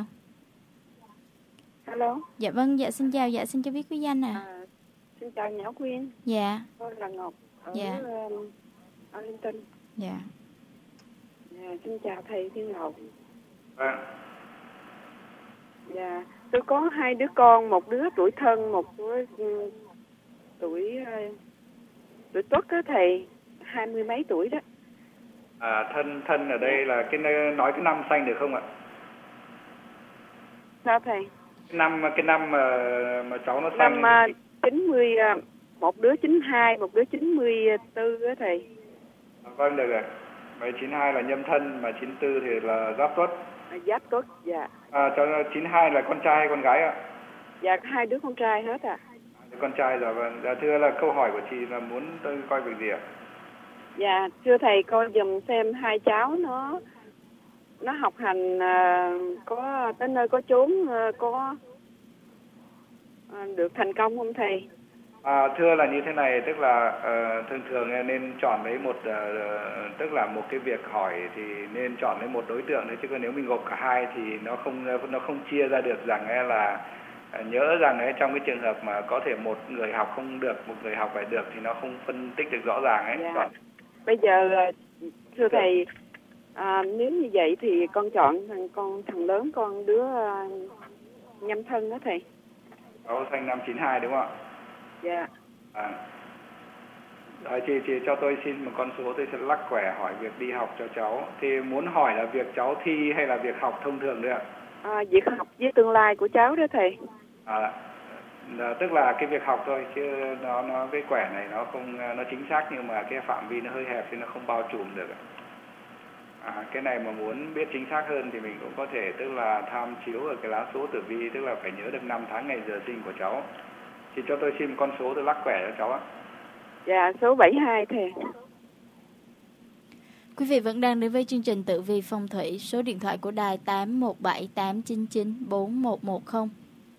Alo. Dạ vâng, dạ xin chào, dạ xin cho biết quý danh à. à xin chào Nhã Quyên. Dạ. Tôi là Ngọc ở dạ. uh, Arlington. Dạ. Dạ, xin chào thầy Thiên Lộc. Vâng. Dạ, tôi có hai đứa con, một đứa tuổi Thân, một đứa um, tuổi uh, tuổi Tuất đó thầy, hai mươi mấy tuổi đó. À, thân thân ở đây là cái nói cái năm xanh được không ạ? Sao thầy? Cái năm cái năm mà mà cháu nó xanh. Năm uh, chín mươi, uh, một đứa chín hai, một đứa chín mươi tư đó thầy. À, vâng được rồi. Vậy chín hai là nhâm thân, mà chín tư thì là giáp tuất. À, giáp tuất, dạ. À, cho chín hai là con trai hay con gái ạ? Dạ, hai đứa con trai hết à. à con trai rồi, vâng. Dạ, thưa là câu hỏi của chị là muốn tôi coi việc gì ạ? Dạ, thưa thầy coi dùm xem hai cháu nó nó học hành uh, có tới nơi có chốn, uh, có uh, được thành công không thầy? À, thưa là như thế này, tức là uh, thường thường nên chọn lấy một uh, tức là một cái việc hỏi thì nên chọn lấy một đối tượng thôi, chứ còn nếu mình gộp cả hai thì nó không nó không chia ra được rằng là uh, nhớ rằng ấy, trong cái trường hợp mà có thể một người học không được, một người học phải được thì nó không phân tích được rõ ràng ấy. Dạ. Chọn. Bây giờ thưa thầy, à, nếu như vậy thì con chọn thằng con thằng lớn con đứa uh, nhâm thân đó thầy. Cháu sinh năm chín hai đúng không ạ? Dạ. À. Rồi chị, chị cho tôi xin một con số, tôi sẽ lắc quẻ hỏi việc đi học cho cháu. Thì muốn hỏi là việc cháu thi hay là việc học thông thường đấy ạ? À, việc học với tương lai của cháu đó thầy. À, tức là cái việc học thôi, chứ nó nó cái quẻ này nó không nó chính xác, nhưng mà cái phạm vi nó hơi hẹp thì nó không bao trùm được. À, cái này mà muốn biết chính xác hơn thì mình cũng có thể tức là tham chiếu ở cái lá số tử vi, tức là phải nhớ được năm tháng ngày giờ sinh của cháu. Thì cho tôi xin một con số tôi lắc quẻ cho cháu ạ. Dạ, số bảy mươi hai thầy. Quý vị vẫn đang đến với chương trình Tử Vi Phong Thủy. Số điện thoại của đài tám một bảy tám chín chín bốn một một không.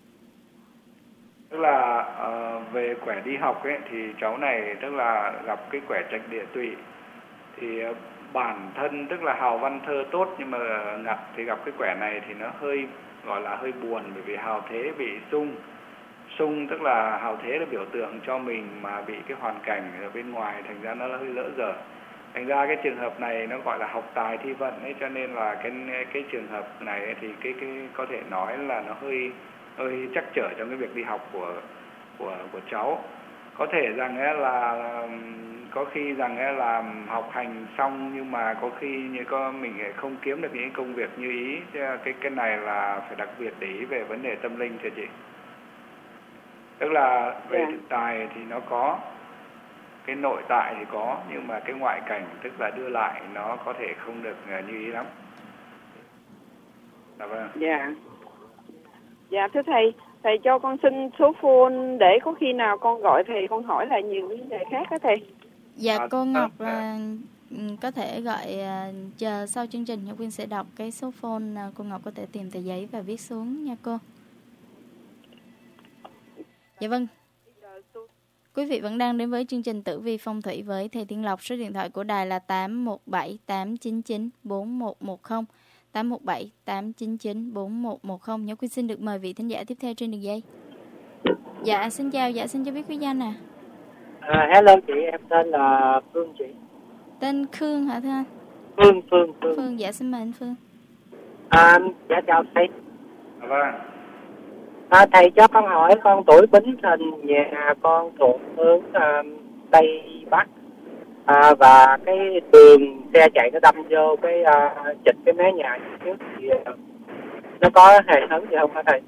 Tức là uh, về quẻ đi học ấy thì cháu này tức là gặp cái quẻ trạch địa tụy. Thì uh, bản thân tức là hào văn thơ tốt, nhưng mà ngặt thì gặp cái quẻ này thì nó hơi gọi là hơi buồn, bởi vì hào thế bị xung. Xung tức là hào thế là biểu tượng cho mình mà bị cái hoàn cảnh ở bên ngoài, thành ra nó hơi lỡ dở. Thành ra cái trường hợp này nó gọi là học tài thi vận ấy, cho nên là cái cái trường hợp này ấy, thì cái cái có thể nói là nó hơi hơi trắc trở trong cái việc đi học của của của cháu. Có thể rằng ấy là có khi rằng ấy là học hành xong nhưng mà có khi như có mình không kiếm được những công việc như ý. Cái cái này là phải đặc biệt để ý về vấn đề tâm linh thưa chị. Tức là về Yeah. thực tài thì nó có, cái nội tại thì có, nhưng mà cái ngoại cảnh tức là đưa lại nó có thể không được như ý lắm. Dạ vâng. Dạ. Dạ thưa thầy, thầy cho con xin số phone để có khi nào con gọi thầy con hỏi lại nhiều vấn đề khác đó thầy. Dạ À, cô Ngọc à, là ừ, có thể gọi à, chờ sau chương trình Nhật Quyên sẽ đọc cái số phone, à, cô Ngọc có thể tìm tờ giấy và viết xuống nha cô. Dạ vâng. Quý vị vẫn đang đến với chương trình Tử Vi Phong Thủy với thầy Thiên Lộc. Số điện thoại của đài là tám một bảy tám chín chín bốn một một không, tám một bảy tám chín chín bốn một một không. Nhật Quyên xin được mời vị thính giả tiếp theo trên đường dây. Dạ xin chào, dạ xin cho biết quý danh à. À, hello chị, em tên là Phương chị. Tên Khương hả thưa anh? Phương, Phương, Phương. Phương, dạ xin mời anh Phương. À, dạ chào thầy. Vâng. À, thầy cho con hỏi con tuổi Bính Thìn, nhà con thuộc hướng uh, Tây Bắc. À, và cái đường xe chạy nó đâm vô cái uh, chịch cái mé nhà trước thì uh, nó có hề hấn gì không hả thầy?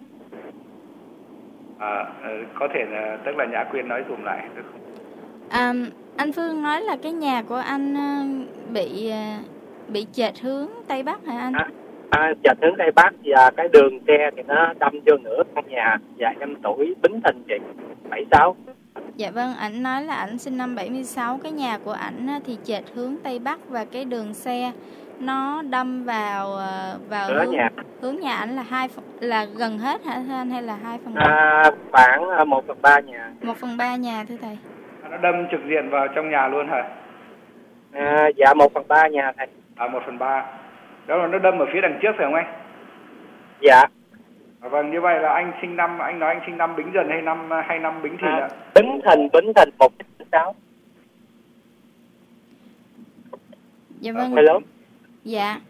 À, có thể là tức là Nhã Quyên nói dùm lại được không? À, anh Phương nói là cái nhà của anh bị bị chệch hướng Tây Bắc hả anh? À, à, chệch hướng Tây Bắc và cái đường xe thì nó đâm vô nửa căn nhà. Dạ em tuổi Bính Thìn chị, bảy sáu. Dạ vâng, ảnh nói là ảnh sinh năm bảy mươi sáu, cái nhà của ảnh thì chệch hướng Tây Bắc và cái đường xe nó đâm vào vào hướng nhà. hướng nhà ảnh là hai là gần hết hả thưa anh hay là hai phần ba? À, khoảng một phần ba nhà. Một phần ba nhà thưa thầy. Nó đâm trực diện vào trong nhà luôn hả? À, dạ một phần ba nhà thầy. À một phần ba. Đó là nó đâm ở phía đằng trước phải không anh? Dạ. À, vâng, như vậy là anh sinh năm, anh nói anh sinh năm Bính Dần hay năm hay năm Bính Thìn ạ? À, Bính Thìn, Bính Thìn một chín sáu. Dạ vâng. Hello. Dạ.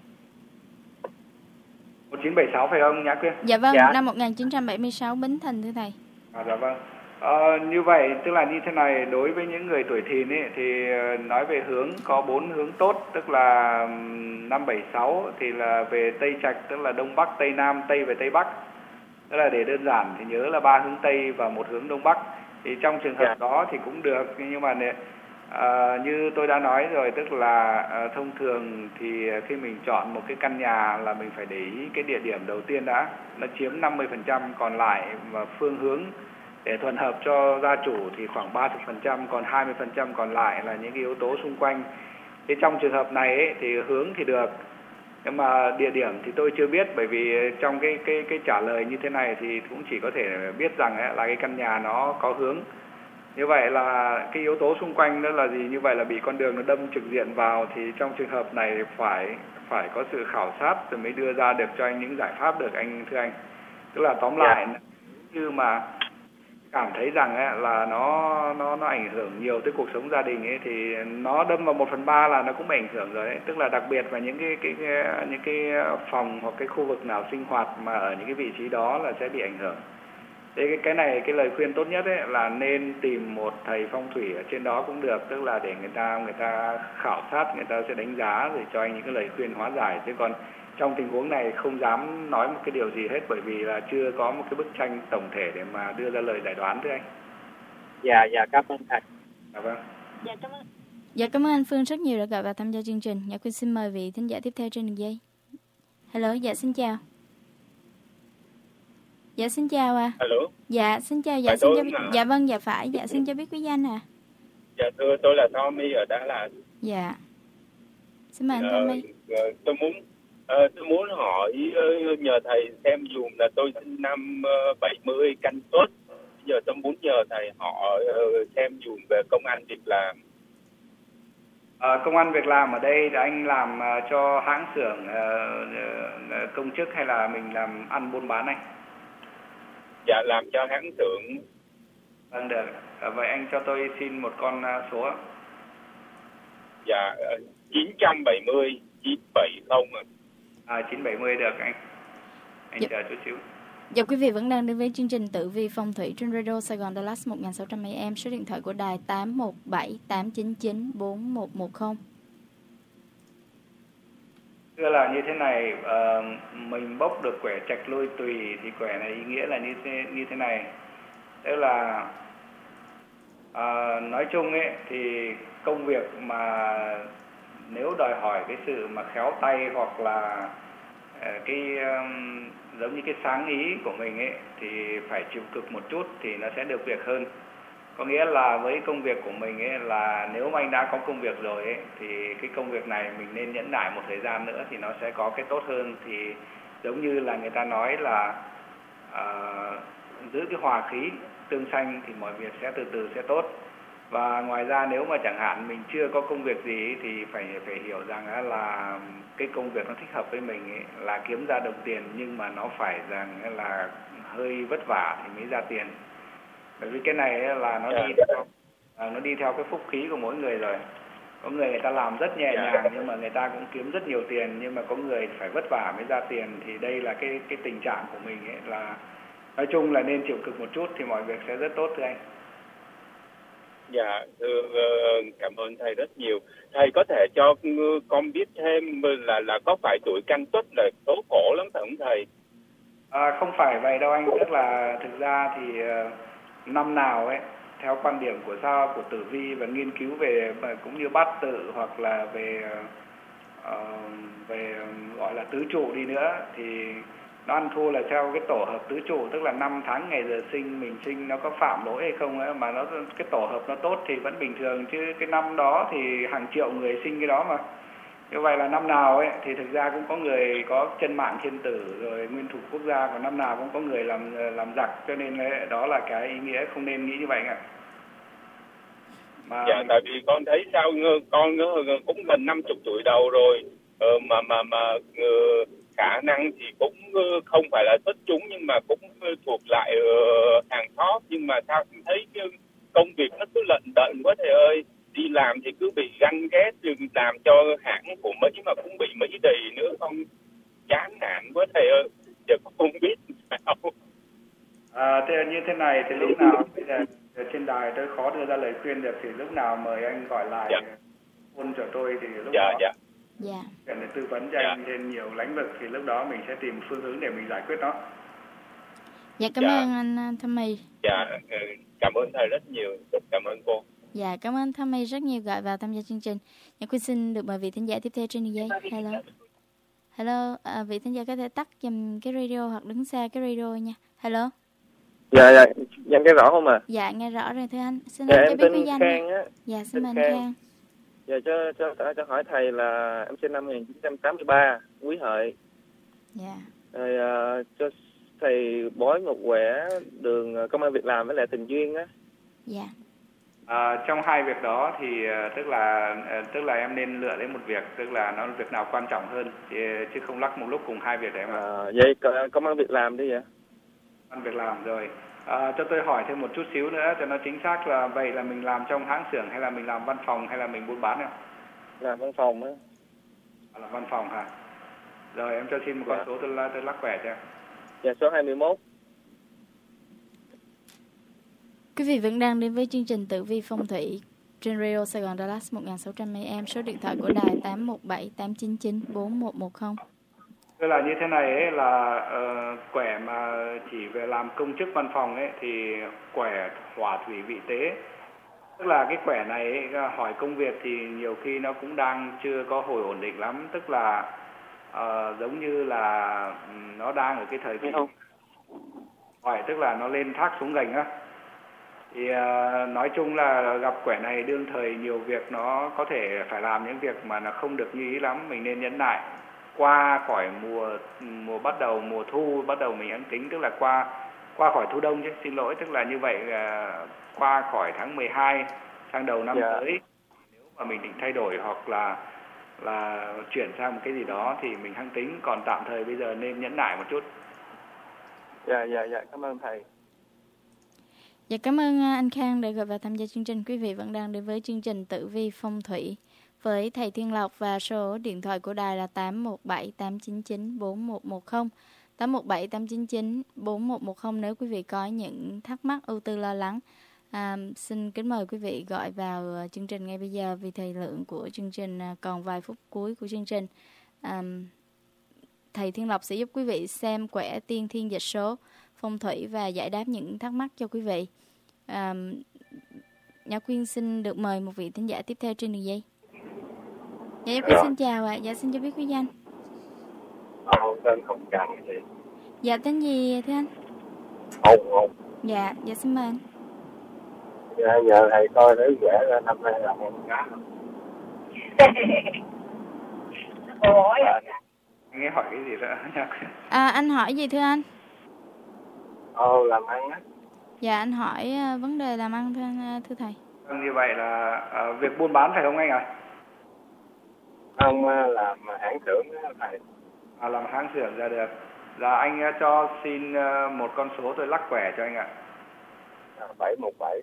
một chín bảy sáu phải không Nhã Quyên? Dạ vâng, dạ. năm một nghìn chín trăm bảy mươi sáu Bính Thìn thưa thầy. À dạ vâng. À, như vậy tức là như thế này, đối với những người tuổi Thìn ấy thì nói về hướng có bốn hướng tốt, tức là năm bảy sáu thì là về Tây Trạch, tức là Đông Bắc, Tây Nam, Tây về Tây Bắc. Tức là để đơn giản thì nhớ là ba hướng Tây và một hướng Đông Bắc. Thì trong trường hợp yeah. đó thì cũng được, nhưng mà à, như tôi đã nói rồi, tức là à, thông thường thì khi mình chọn một cái căn nhà là mình phải để ý cái địa điểm đầu tiên đã, nó chiếm năm mươi phần trăm, còn lại và phương hướng để thuận hợp cho gia chủ thì khoảng ba mươi phần trăm, còn hai mươi phần trăm còn lại là những cái yếu tố xung quanh. Thế trong trường hợp này ấy, thì hướng thì được, nhưng mà địa điểm thì tôi chưa biết, bởi vì trong cái cái cái trả lời như thế này thì cũng chỉ có thể biết rằng ấy, là cái căn nhà nó có hướng. Như vậy là cái yếu tố xung quanh đó là gì? Như vậy là bị con đường nó đâm trực diện vào, thì trong trường hợp này phải phải có sự khảo sát rồi mới đưa ra được cho anh những giải pháp được anh thưa anh. Tức là tóm lại yeah. như mà cảm thấy rằng ấy, là nó nó nó ảnh hưởng nhiều tới cuộc sống gia đình ấy, thì nó đâm vào một phần ba là nó cũng bị ảnh hưởng rồi ấy. Tức là đặc biệt là những cái cái, cái những cái phòng hoặc cái khu vực nào sinh hoạt mà ở những cái vị trí đó là sẽ bị ảnh hưởng. Thế cái cái này cái lời khuyên tốt nhất ấy là nên tìm một thầy phong thủy ở trên đó cũng được, tức là để người ta người ta khảo sát, người ta sẽ đánh giá rồi cho anh những cái lời khuyên hóa giải. Chứ còn trong tình huống này không dám nói một cái điều gì hết, bởi vì là chưa có một cái bức tranh tổng thể để mà đưa ra lời giải đoán thưa anh. Dạ, dạ, cảm ơn thầy. Dạ vâng. Dạ, cảm ơn. Dạ, cảm ơn anh Phương rất nhiều đã gặp và tham gia chương trình. Nhã Quyên xin mời vị thính giả tiếp theo trên đường dây. Hello, dạ xin chào. Dạ xin chào ạ. À. Alo. Dạ xin chào. Dạ Phải xin cho mà. Dạ vâng, dạ phải. Dạ xin cho biết quý danh à. Dạ thưa, tôi là Tommy ở Đà Lạt. Dạ. Xin mời anh ờ, Tommy. ờ, tôi muốn ờ, tôi muốn hỏi nhờ thầy xem dùm là tôi sinh năm bảy mươi Canh Tuất. Giờ tôi muốn nhờ thầy họ xem dùm về công ăn việc làm. À, công ăn việc làm ở đây là anh làm uh, cho hãng xưởng uh, uh, công chức hay là mình làm ăn buôn bán anh? Dạ làm cho hãng xưởng. Vâng được. À, vậy anh cho tôi xin một con uh, số. Dạ chín bảy mươi chín bảy không. À chín bảy mươi được anh. Anh dạ. chờ chút xíu. Dạ quý vị vẫn đang đến với chương trình Tử Vi Phong Thủy trên Radio Sài Gòn Dallas một nghìn sáu trăm A M, số điện thoại của đài tám một bảy tám chín chín bốn một một không. Thưa là như thế này, uh, mình bốc được quẻ trạch lôi tùy thì quẻ này ý nghĩa là như thế, như thế này. Tức là uh, nói chung ấy thì công việc mà nếu đòi hỏi cái sự mà khéo tay hoặc là uh, cái um, giống như cái sáng ý của mình ấy thì phải chịu cực một chút thì nó sẽ được việc hơn. Có nghĩa là với công việc của mình ấy là nếu mà anh đã có công việc rồi ấy thì cái công việc này mình nên nhẫn nại một thời gian nữa thì nó sẽ có cái tốt hơn. Thì giống như là người ta nói là uh, giữ cái hòa khí tương xanh thì mọi việc sẽ từ từ sẽ tốt. Và ngoài ra nếu mà chẳng hạn mình chưa có công việc gì ấy, thì phải phải hiểu rằng là cái công việc nó thích hợp với mình ấy, là kiếm ra đồng tiền nhưng mà nó phải rằng là hơi vất vả thì mới ra tiền. Bởi vì cái này là nó đi theo nó đi theo cái phúc khí của mỗi người rồi. Có người người ta làm rất nhẹ nhàng nhưng mà người ta cũng kiếm rất nhiều tiền, nhưng mà có người phải vất vả mới ra tiền. Thì đây là cái cái tình trạng của mình ấy, là nói chung là nên chịu cực một chút thì mọi việc sẽ rất tốt thưa anh. Dạ, thưa, cảm ơn thầy rất nhiều. Thầy có thể cho con biết thêm là là có phải tuổi Canh Tuất là số khổ lắm phải không thầy? À, không phải vậy đâu anh, tức là thực ra thì uh, năm nào ấy theo quan điểm của sao của tử vi và nghiên cứu về cũng như bát tự hoặc là về uh, về gọi là tứ trụ đi nữa thì nó ăn thua là theo cái tổ hợp tứ trụ, tức là năm tháng ngày giờ sinh mình sinh nó có phạm lỗi hay không ấy, mà nó cái tổ hợp nó tốt thì vẫn bình thường, chứ cái năm đó thì hàng triệu người sinh cái đó mà. Như vậy là năm nào ấy thì thực ra cũng có người có chân mạng thiên tử rồi nguyên thủ quốc gia, còn năm nào cũng có người làm làm giặc, cho nên ấy, đó là cái ý nghĩa không nên nghĩ như vậy ạ. Mà dạ, tại vì con thấy sao con cũng gần năm chục tuổi đầu rồi ờ, mà mà mà uh, khả năng thì cũng không phải là xuất chúng nhưng mà cũng thuộc lại uh, hàng top, nhưng mà sao thấy cái công việc nó cứ lận đận quá thầy ơi. Đi làm thì cứ bị ganh ghét, làm cho hãng của Mỹ mà cũng bị Mỹ đì nữa, con chán nản quá thầy ơi, giờ không biết sao. À, thế như thế này thì lúc nào bây giờ trên đài tôi khó đưa ra lời khuyên được, thì lúc nào mời anh gọi lại dạ. Hôn cho tôi thì lúc dạ, đó dạ. Dạ. để tư vấn cho dạ. anh trên nhiều lĩnh vực thì lúc đó mình sẽ tìm phương hướng để mình giải quyết nó. Dạ cảm dạ. ơn anh Tommy. Dạ cảm ơn thầy rất nhiều, cảm ơn cô. Dạ, cảm ơn Tommy rất nhiều gọi vào tham gia chương trình. Nhật Quyên xin được mời vị thính giả tiếp theo trên đường dây. Hello. Hello, à, vị thính giả có thể tắt dùm cái radio hoặc đứng xa cái radio nha. Hello. Dạ, dạ, em nghe rõ không ạ? À? Dạ, nghe rõ rồi thưa anh. Xin dạ, anh cho biết quý danh. Khang á. Dạ, xin mời anh Khang. Dạ, cho, cho, cho hỏi thầy là em sinh năm một nghìn chín trăm tám mươi ba, Quý Hợi. Dạ. Rồi uh, cho thầy bói một quẻ đường công ăn việc làm với lại tình duyên á. Dạ. À, trong hai việc đó thì uh, tức là uh, tức là em nên lựa lấy một việc, tức là nó việc nào quan trọng hơn thì, chứ không lắc một lúc cùng hai việc đấy mà. À, vậy công ăn việc làm đi vậy? Công ăn việc làm rồi. À, cho tôi hỏi thêm một chút xíu nữa cho nó chính xác là vậy là mình làm trong hãng xưởng hay là mình làm văn phòng hay là mình buôn bán không? Làm văn phòng á. À, làm văn phòng hả? Rồi em cho xin một dạ. con số tôi, tôi lắc quẻ cho. Dạ số hai mươi mốt. Quý vị vẫn đang đến với chương trình Tử Vi Phong Thủy trên Radio Sài Gòn Dallas một nghìn sáu trăm A M, số điện thoại của đài tám một bảy tám chín chín bốn một một không. Tức là như thế này ấy, là uh, quẻ mà chỉ về làm công chức văn phòng ấy thì quẻ hỏa thủy vị tế. Tức là cái quẻ này ấy, hỏi công việc thì nhiều khi nó cũng đang chưa có hồi ổn định lắm, tức là uh, giống như là nó đang ở cái thời kỳ hỏi tức là nó lên thác xuống gành á. Thì uh, nói chung là gặp quẻ này đương thời nhiều việc nó có thể phải làm những việc mà nó không được như ý lắm, mình nên nhẫn nại. Qua khỏi mùa mùa bắt đầu mùa thu bắt đầu mình ấn tính, tức là qua qua khỏi thu đông chứ, xin lỗi, tức là như vậy uh, qua khỏi tháng mười hai sang đầu năm yeah. tới, nếu mà mình định thay đổi hoặc là là chuyển sang một cái gì đó thì mình hăng tính, còn tạm thời bây giờ nên nhẫn nại một chút. Dạ dạ dạ, cảm ơn thầy. Dạ, cảm ơn anh Khang đã gọi vào tham gia chương trình. Quý vị vẫn đang đến với chương trình Tử Vi Phong Thủy với thầy Thiên Lộc, và số điện thoại của đài là tám một bảy tám chín chín bốn một một không, tám một bảy tám chín chín bốn một một không nếu quý vị có những thắc mắc, ưu tư, lo lắng. À, xin kính mời quý vị gọi vào chương trình ngay bây giờ, vì thời lượng của chương trình còn vài phút cuối của chương trình. À, thầy Thiên Lộc sẽ giúp quý vị xem quẻ tiên thiên dịch số, phong thủy và giải đáp những thắc mắc cho quý vị. À, Nhã Quyên xin được mời một vị thính giả tiếp theo trên đường dây. Dạ, Nhã Quyên xin chào ạ. À. Dạ, xin cho biết quý danh. Ờ, tên Hồng Trần chị. Dạ, tên gì thưa anh? Hồng Hồng. Dạ, dạ xin mời anh. Dạ, nhờ thầy coi thử quẻ ra năm nay là con cá không? Ôi. Anh ấy hỏi cái gì đó? À, anh hỏi gì thưa anh? Ồ, làm ăn á. Dạ, anh hỏi uh, vấn đề làm ăn thưa, uh, thưa thầy. Như vậy là uh, việc buôn bán phải không anh ạ? À? Không, uh, làm hãng xưởng đó thầy. À, làm hãng xưởng ra được. Là anh uh, cho xin uh, một con số tôi lắc quẻ cho anh ạ. À, bảy một bảy.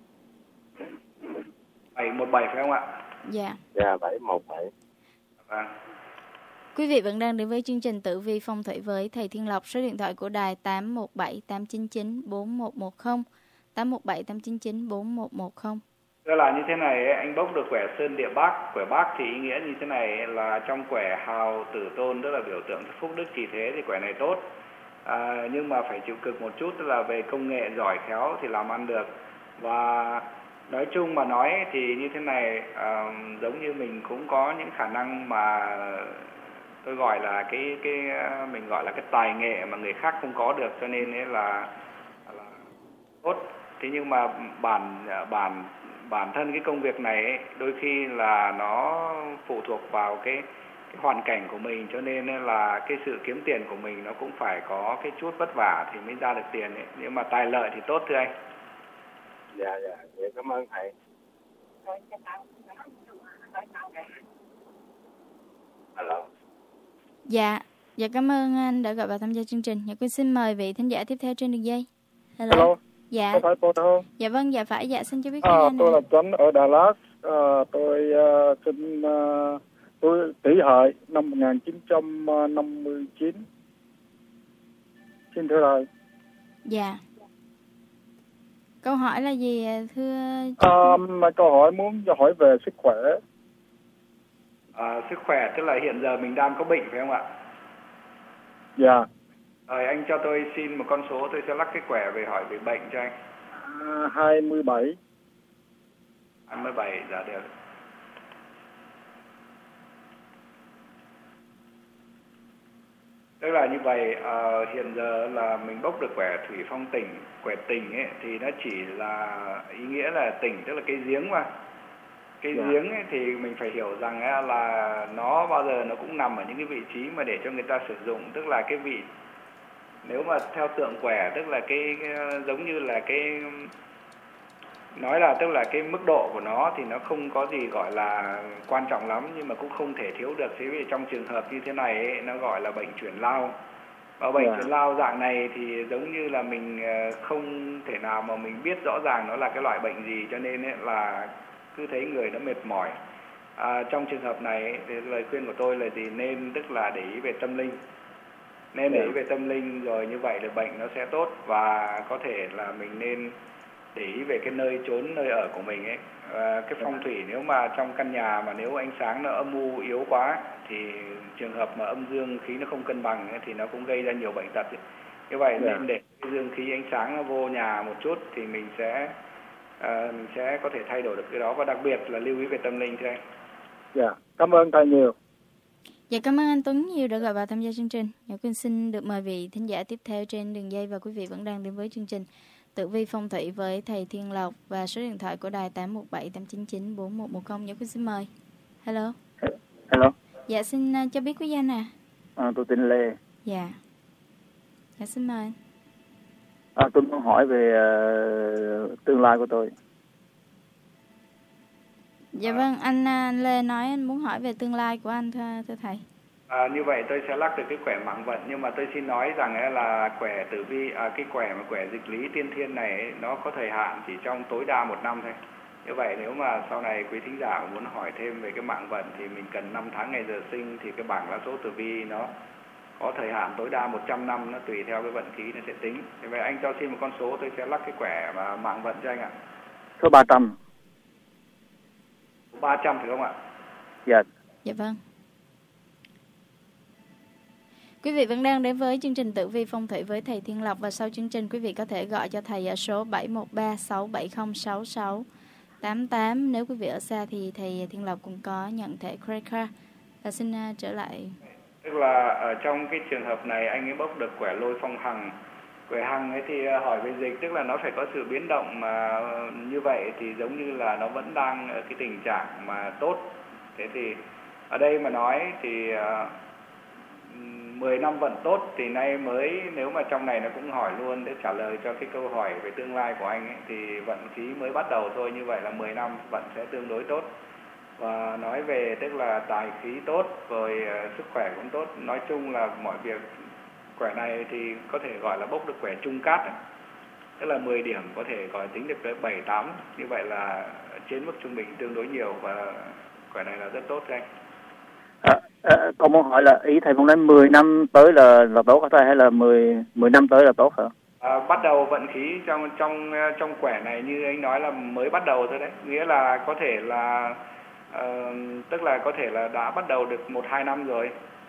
bảy một bảy phải không ạ? Dạ. Dạ, bảy một bảy. Vâng. Quý vị vẫn đang đến với chương trình Tử Vi Phong Thủy với thầy Thiên Lộc. Số điện thoại của đài tám một bảy tám chín chín bốn một một không, tám một bảy tám chín chín bốn một một không. Đó là như thế này, anh bốc được quẻ Sơn Địa Bắc. Quẻ Bắc thì ý nghĩa như thế này là trong quẻ hào tử tôn, tức là biểu tượng phúc đức kỳ thế, thì quẻ này tốt. À, nhưng mà phải chịu cực một chút, tức là về công nghệ giỏi khéo thì làm ăn được. Và nói chung mà nói thì như thế này, à, giống như mình cũng có những khả năng mà tôi gọi là cái cái mình gọi là cái tài nghệ mà người khác không có được, cho nên ấy là, là tốt. Thế nhưng mà bản bản bản thân cái công việc này ấy, đôi khi là nó phụ thuộc vào cái, cái hoàn cảnh của mình, cho nên là cái sự kiếm tiền của mình nó cũng phải có cái chút vất vả thì mới ra được tiền ấy. Nhưng mà tài lợi thì tốt thưa anh. Dạ dạ, dạ cảm ơn thầy. Alo. Dạ, dạ cảm ơn anh đã gọi vào tham gia chương trình. Nhật Quyên xin mời vị thính giả tiếp theo trên đường dây. Hello. Hello. Dạ. Có phải tôi không? Dạ vâng, dạ phải. Dạ xin cho biết à, anh. Tôi là Tuấn ở Đà Lạt. À, tôi uh, sinh uh, tôi Tý Hợi năm một nghìn chín trăm năm mươi chín. Xin thưa thầy. Dạ. Câu hỏi là gì thưa? À, câu hỏi muốn hỏi về sức khỏe. À, sức khỏe tức là hiện giờ mình đang có bệnh phải không ạ? Dạ. Rồi anh cho tôi xin một con số, tôi sẽ lắc cái quẻ về hỏi về bệnh cho anh. À, hai mươi bảy. hai mươi bảy, dạ được. Tức là như vậy, uh, hiện giờ là mình bốc được quẻ thủy phong tỉnh, quẻ tình ấy thì nó chỉ là ý nghĩa là tỉnh, tức là cái giếng mà. Cái yeah. giếng ấy thì mình phải hiểu rằng ấy là nó bao giờ nó cũng nằm ở những cái vị trí mà để cho người ta sử dụng, tức là cái vị, nếu mà theo tượng quẻ tức là cái, cái giống như là cái, nói là tức là cái mức độ của nó thì nó không có gì gọi là quan trọng lắm, nhưng mà cũng không thể thiếu được. Thế vì trong trường hợp như thế này ấy, nó gọi là bệnh chuyển lao. Và bệnh yeah. chuyển lao dạng này thì giống như là mình không thể nào mà mình biết rõ ràng nó là cái loại bệnh gì, cho nên ấy là cứ thấy người nó mệt mỏi. À, trong trường hợp này ấy, thì lời khuyên của tôi là gì, nên tức là để ý về tâm linh, nên để ý về tâm linh, rồi như vậy là bệnh nó sẽ tốt. Và có thể là mình nên để ý về cái nơi trốn, nơi ở của mình ấy. À, cái phong thủy nếu mà trong căn nhà mà nếu ánh sáng nó âm u yếu quá thì trường hợp mà âm dương khí nó không cân bằng ấy, thì nó cũng gây ra nhiều bệnh tật ấy. Như vậy nên yeah. để cái dương khí ánh sáng nó vô nhà một chút thì mình sẽ à, mình sẽ có thể thay đổi được cái đó, và đặc biệt là lưu ý về tâm linh thưa anh. Dạ, yeah. Cảm ơn thầy nhiều. Dạ, cảm ơn anh Tuấn nhiều đã gọi vào tham gia chương trình. Nhật Quỳnh xin được mời vị thính giả tiếp theo trên đường dây, và quý vị vẫn đang đến với chương trình Tử vi phong thủy với thầy Thiên Lộc, và số điện thoại của đài tám một bảy tám chín chín bốn một một không. Nhật Quỳnh xin mời. Hello. Hello. Dạ, xin uh, cho biết quý danh à. À, tôi tên Lê. Dạ. Dạ, xin mời. À, tôi muốn hỏi về uh, tương lai của tôi. Dạ vâng, anh, anh Lê nói anh muốn hỏi về tương lai của anh thưa, thưa thầy. À, như vậy tôi sẽ lắc được cái quẻ mãng vận, nhưng mà tôi xin nói rằng ấy là quẻ tử vi, à, cái quẻ mà quẻ dịch lý tiên thiên này ấy, nó có thời hạn chỉ trong tối đa một năm thôi. Như vậy nếu mà sau này quý thính giả muốn hỏi thêm về cái mãng vận thì mình cần năm tháng ngày giờ sinh, thì cái bảng lá số tử vi nó có thời hạn tối đa một trăm năm, nó tùy theo cái vận khí nó sẽ tính. Như vậy anh cho xin một con số, tôi sẽ lắc cái quẻ mà mãng vận cho anh ạ. Số ba trăm. ba trăm phải không ạ? Dạ. Dạ vâng. Quý vị vẫn đang đến với chương trình Tử vi phong thủy với thầy Thiên Lộc, và sau chương trình quý vị có thể gọi cho thầy ở số bảy một ba sáu bảy không sáu sáu tám tám. Nếu quý vị ở xa thì thầy Thiên Lộc cũng có nhận thẻ credit card. Và xin uh, trở lại. Tức là ở trong cái trường hợp này anh ấy bốc được quẻ lôi phong hằng. Quẻ hằng ấy thì hỏi về dịch, tức là nó phải có sự biến động, mà như vậy thì giống như là nó vẫn đang ở cái tình trạng mà tốt. Thế thì ở đây mà nói thì uh, mười năm vận tốt thì nay mới, nếu mà trong này nó cũng hỏi luôn để trả lời cho cái câu hỏi về tương lai của anh ấy, thì vận khí mới bắt đầu thôi. Như vậy là mười năm vận sẽ tương đối tốt. Và nói về tức là tài khí tốt, rồi uh, sức khỏe cũng tốt. Nói chung là mọi việc quẻ này thì có thể gọi là bốc được quẻ trung cát ấy. Tức là mười điểm có thể gọi tính được tới bảy tám. Như vậy là trên mức trung bình tương đối nhiều, và quẻ này là rất tốt cho anh. À, à, con muốn hỏi là ý thầy muốn nói mười năm tới là là tốt hả thầy, hay là mười mười năm tới là tốt hả? À, bắt đầu vận khí trong trong trong quẻ này như anh nói là mới bắt đầu thôi đấy, nghĩa là có thể là uh, tức là có thể là đã bắt đầu được một hai năm rồi.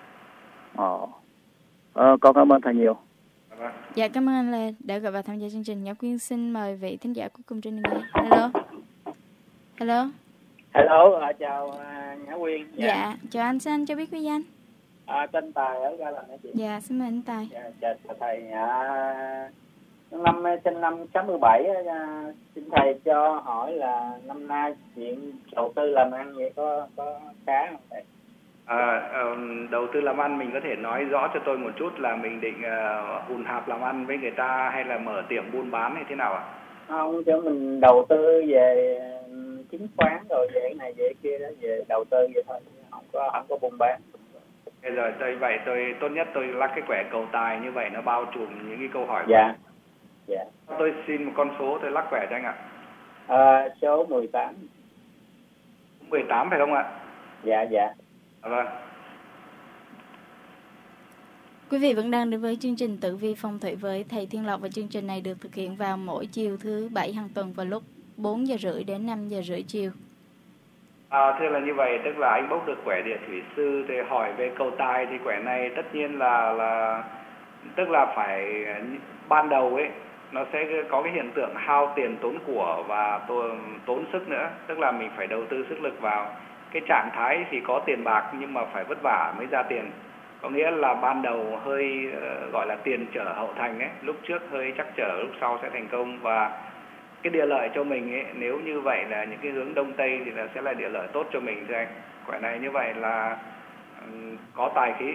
Ồ. Ờ, con cảm ơn thầy nhiều. Vâng. Dạ, cảm ơn anh Lê đã gọi vào tham gia chương trình. Nhã Quyên xin mời vị thính giả cuối cùng trên đường dây. Hello. Hello. Hello, à, chào uh, Nhã Quyên. Dạ. dạ, chào anh, xin anh cho biết quý danh. À, tên Tài ở Ga Lành hả chị? Dạ, xin mời anh Tài. Dạ, chào thầy. À, năm sinh năm sáu mươi bảy, à, xin thầy cho hỏi là năm nay chuyện đầu tư làm ăn vậy có có khá không thầy? À, đầu tư làm ăn mình có thể nói rõ cho tôi một chút là mình định uh, hùn hạp làm ăn với người ta hay là mở tiệm buôn bán hay thế nào ạ? Không, cho mình đầu tư về chứng khoán rồi về cái này về cái kia đó, về đầu tư vậy thôi, không có không có buôn bán. Bây giờ tôi vậy tôi tốt nhất tôi lắc cái quẻ cầu tài, như vậy nó bao trùm những cái câu hỏi. Dạ. Dạ. Tôi xin một con số tôi lắc quẻ cho anh ạ. À, số mười tám. mười tám phải không ạ? Dạ dạ. À, vâng. Quý vị vẫn đang đến với chương trình Tử vi phong thủy với thầy Thiên Lộc, và chương trình này được thực hiện vào mỗi chiều thứ bảy hàng tuần vào lúc bốn giờ rưỡi đến năm giờ rưỡi chiều. À, thưa là như vậy, tức là anh bốc được quẻ địa thủy sư thì hỏi về cầu tài, thì quẻ này tất nhiên là là tức là phải ban đầu ấy nó sẽ có cái hiện tượng hao tiền tốn của và tốn sức nữa, tức là mình phải đầu tư sức lực vào. Cái trạng thái thì có tiền bạc nhưng mà phải vất vả mới ra tiền. Có nghĩa là ban đầu hơi uh, gọi là tiền trở hậu thành ấy, lúc trước hơi chắc trở, lúc sau sẽ thành công. Và cái địa lợi cho mình ấy, nếu như vậy là những cái hướng đông tây thì là sẽ là địa lợi tốt cho mình thưa anh. Quẻ này như vậy là um, có tài khí.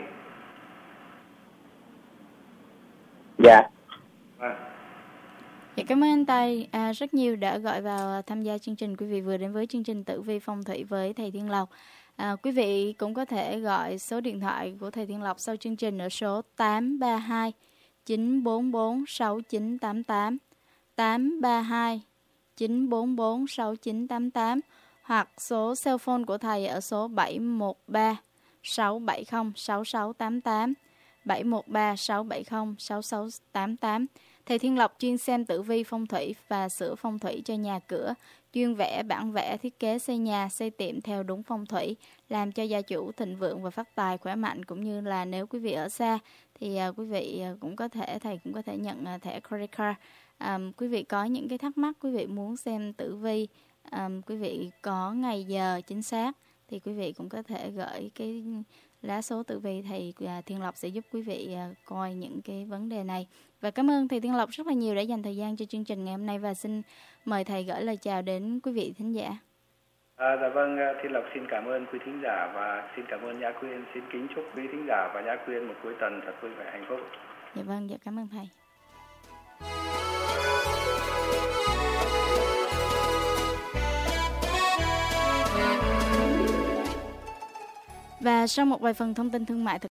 Dạ. Vâng. Dạ, cảm ơn anh Tài à, rất nhiều đã gọi vào tham gia chương trình. Quý vị vừa đến với chương trình Tử vi phong thủy với thầy Thiên Lộc. À, quý vị cũng có thể gọi số điện thoại của thầy Thiên Lộc sau chương trình ở số tám ba hai chín bốn bốn sáu chín tám tám, tám ba hai chín bốn bốn sáu chín tám tám, hoặc số cell phone của thầy ở số bảy một ba sáu bảy không sáu sáu tám tám, bảy một ba sáu bảy không sáu sáu tám tám. Thầy Thiên Lộc chuyên xem tử vi phong thủy và sửa phong thủy cho nhà cửa, chuyên vẽ bản vẽ thiết kế xây nhà, xây tiệm theo đúng phong thủy, làm cho gia chủ thịnh vượng và phát tài khỏe mạnh. Cũng như là nếu quý vị ở xa thì uh, quý vị cũng có thể, thầy cũng có thể nhận uh, thẻ credit card. Um, quý vị có những cái thắc mắc, quý vị muốn xem tử vi, um, quý vị có ngày giờ chính xác thì quý vị cũng có thể gửi cái lá số tử vi, thầy à, Thiên Lộc sẽ giúp quý vị à, coi những cái vấn đề này. Và cảm ơn thầy Thiên Lộc rất là nhiều đã dành thời gian cho chương trình ngày hôm nay, và xin mời thầy gửi lời chào đến quý vị thính giả. À, dạ vâng, Thiên Lộc xin cảm ơn quý thính giả và xin cảm ơn Nhã Quyên, xin kính chúc quý thính giả và Nhã Quyên một cuối tuần thật vui vẻ hạnh phúc. Dạ vâng, dạ cảm ơn thầy. Và sau một vài phần thông tin thương mại thực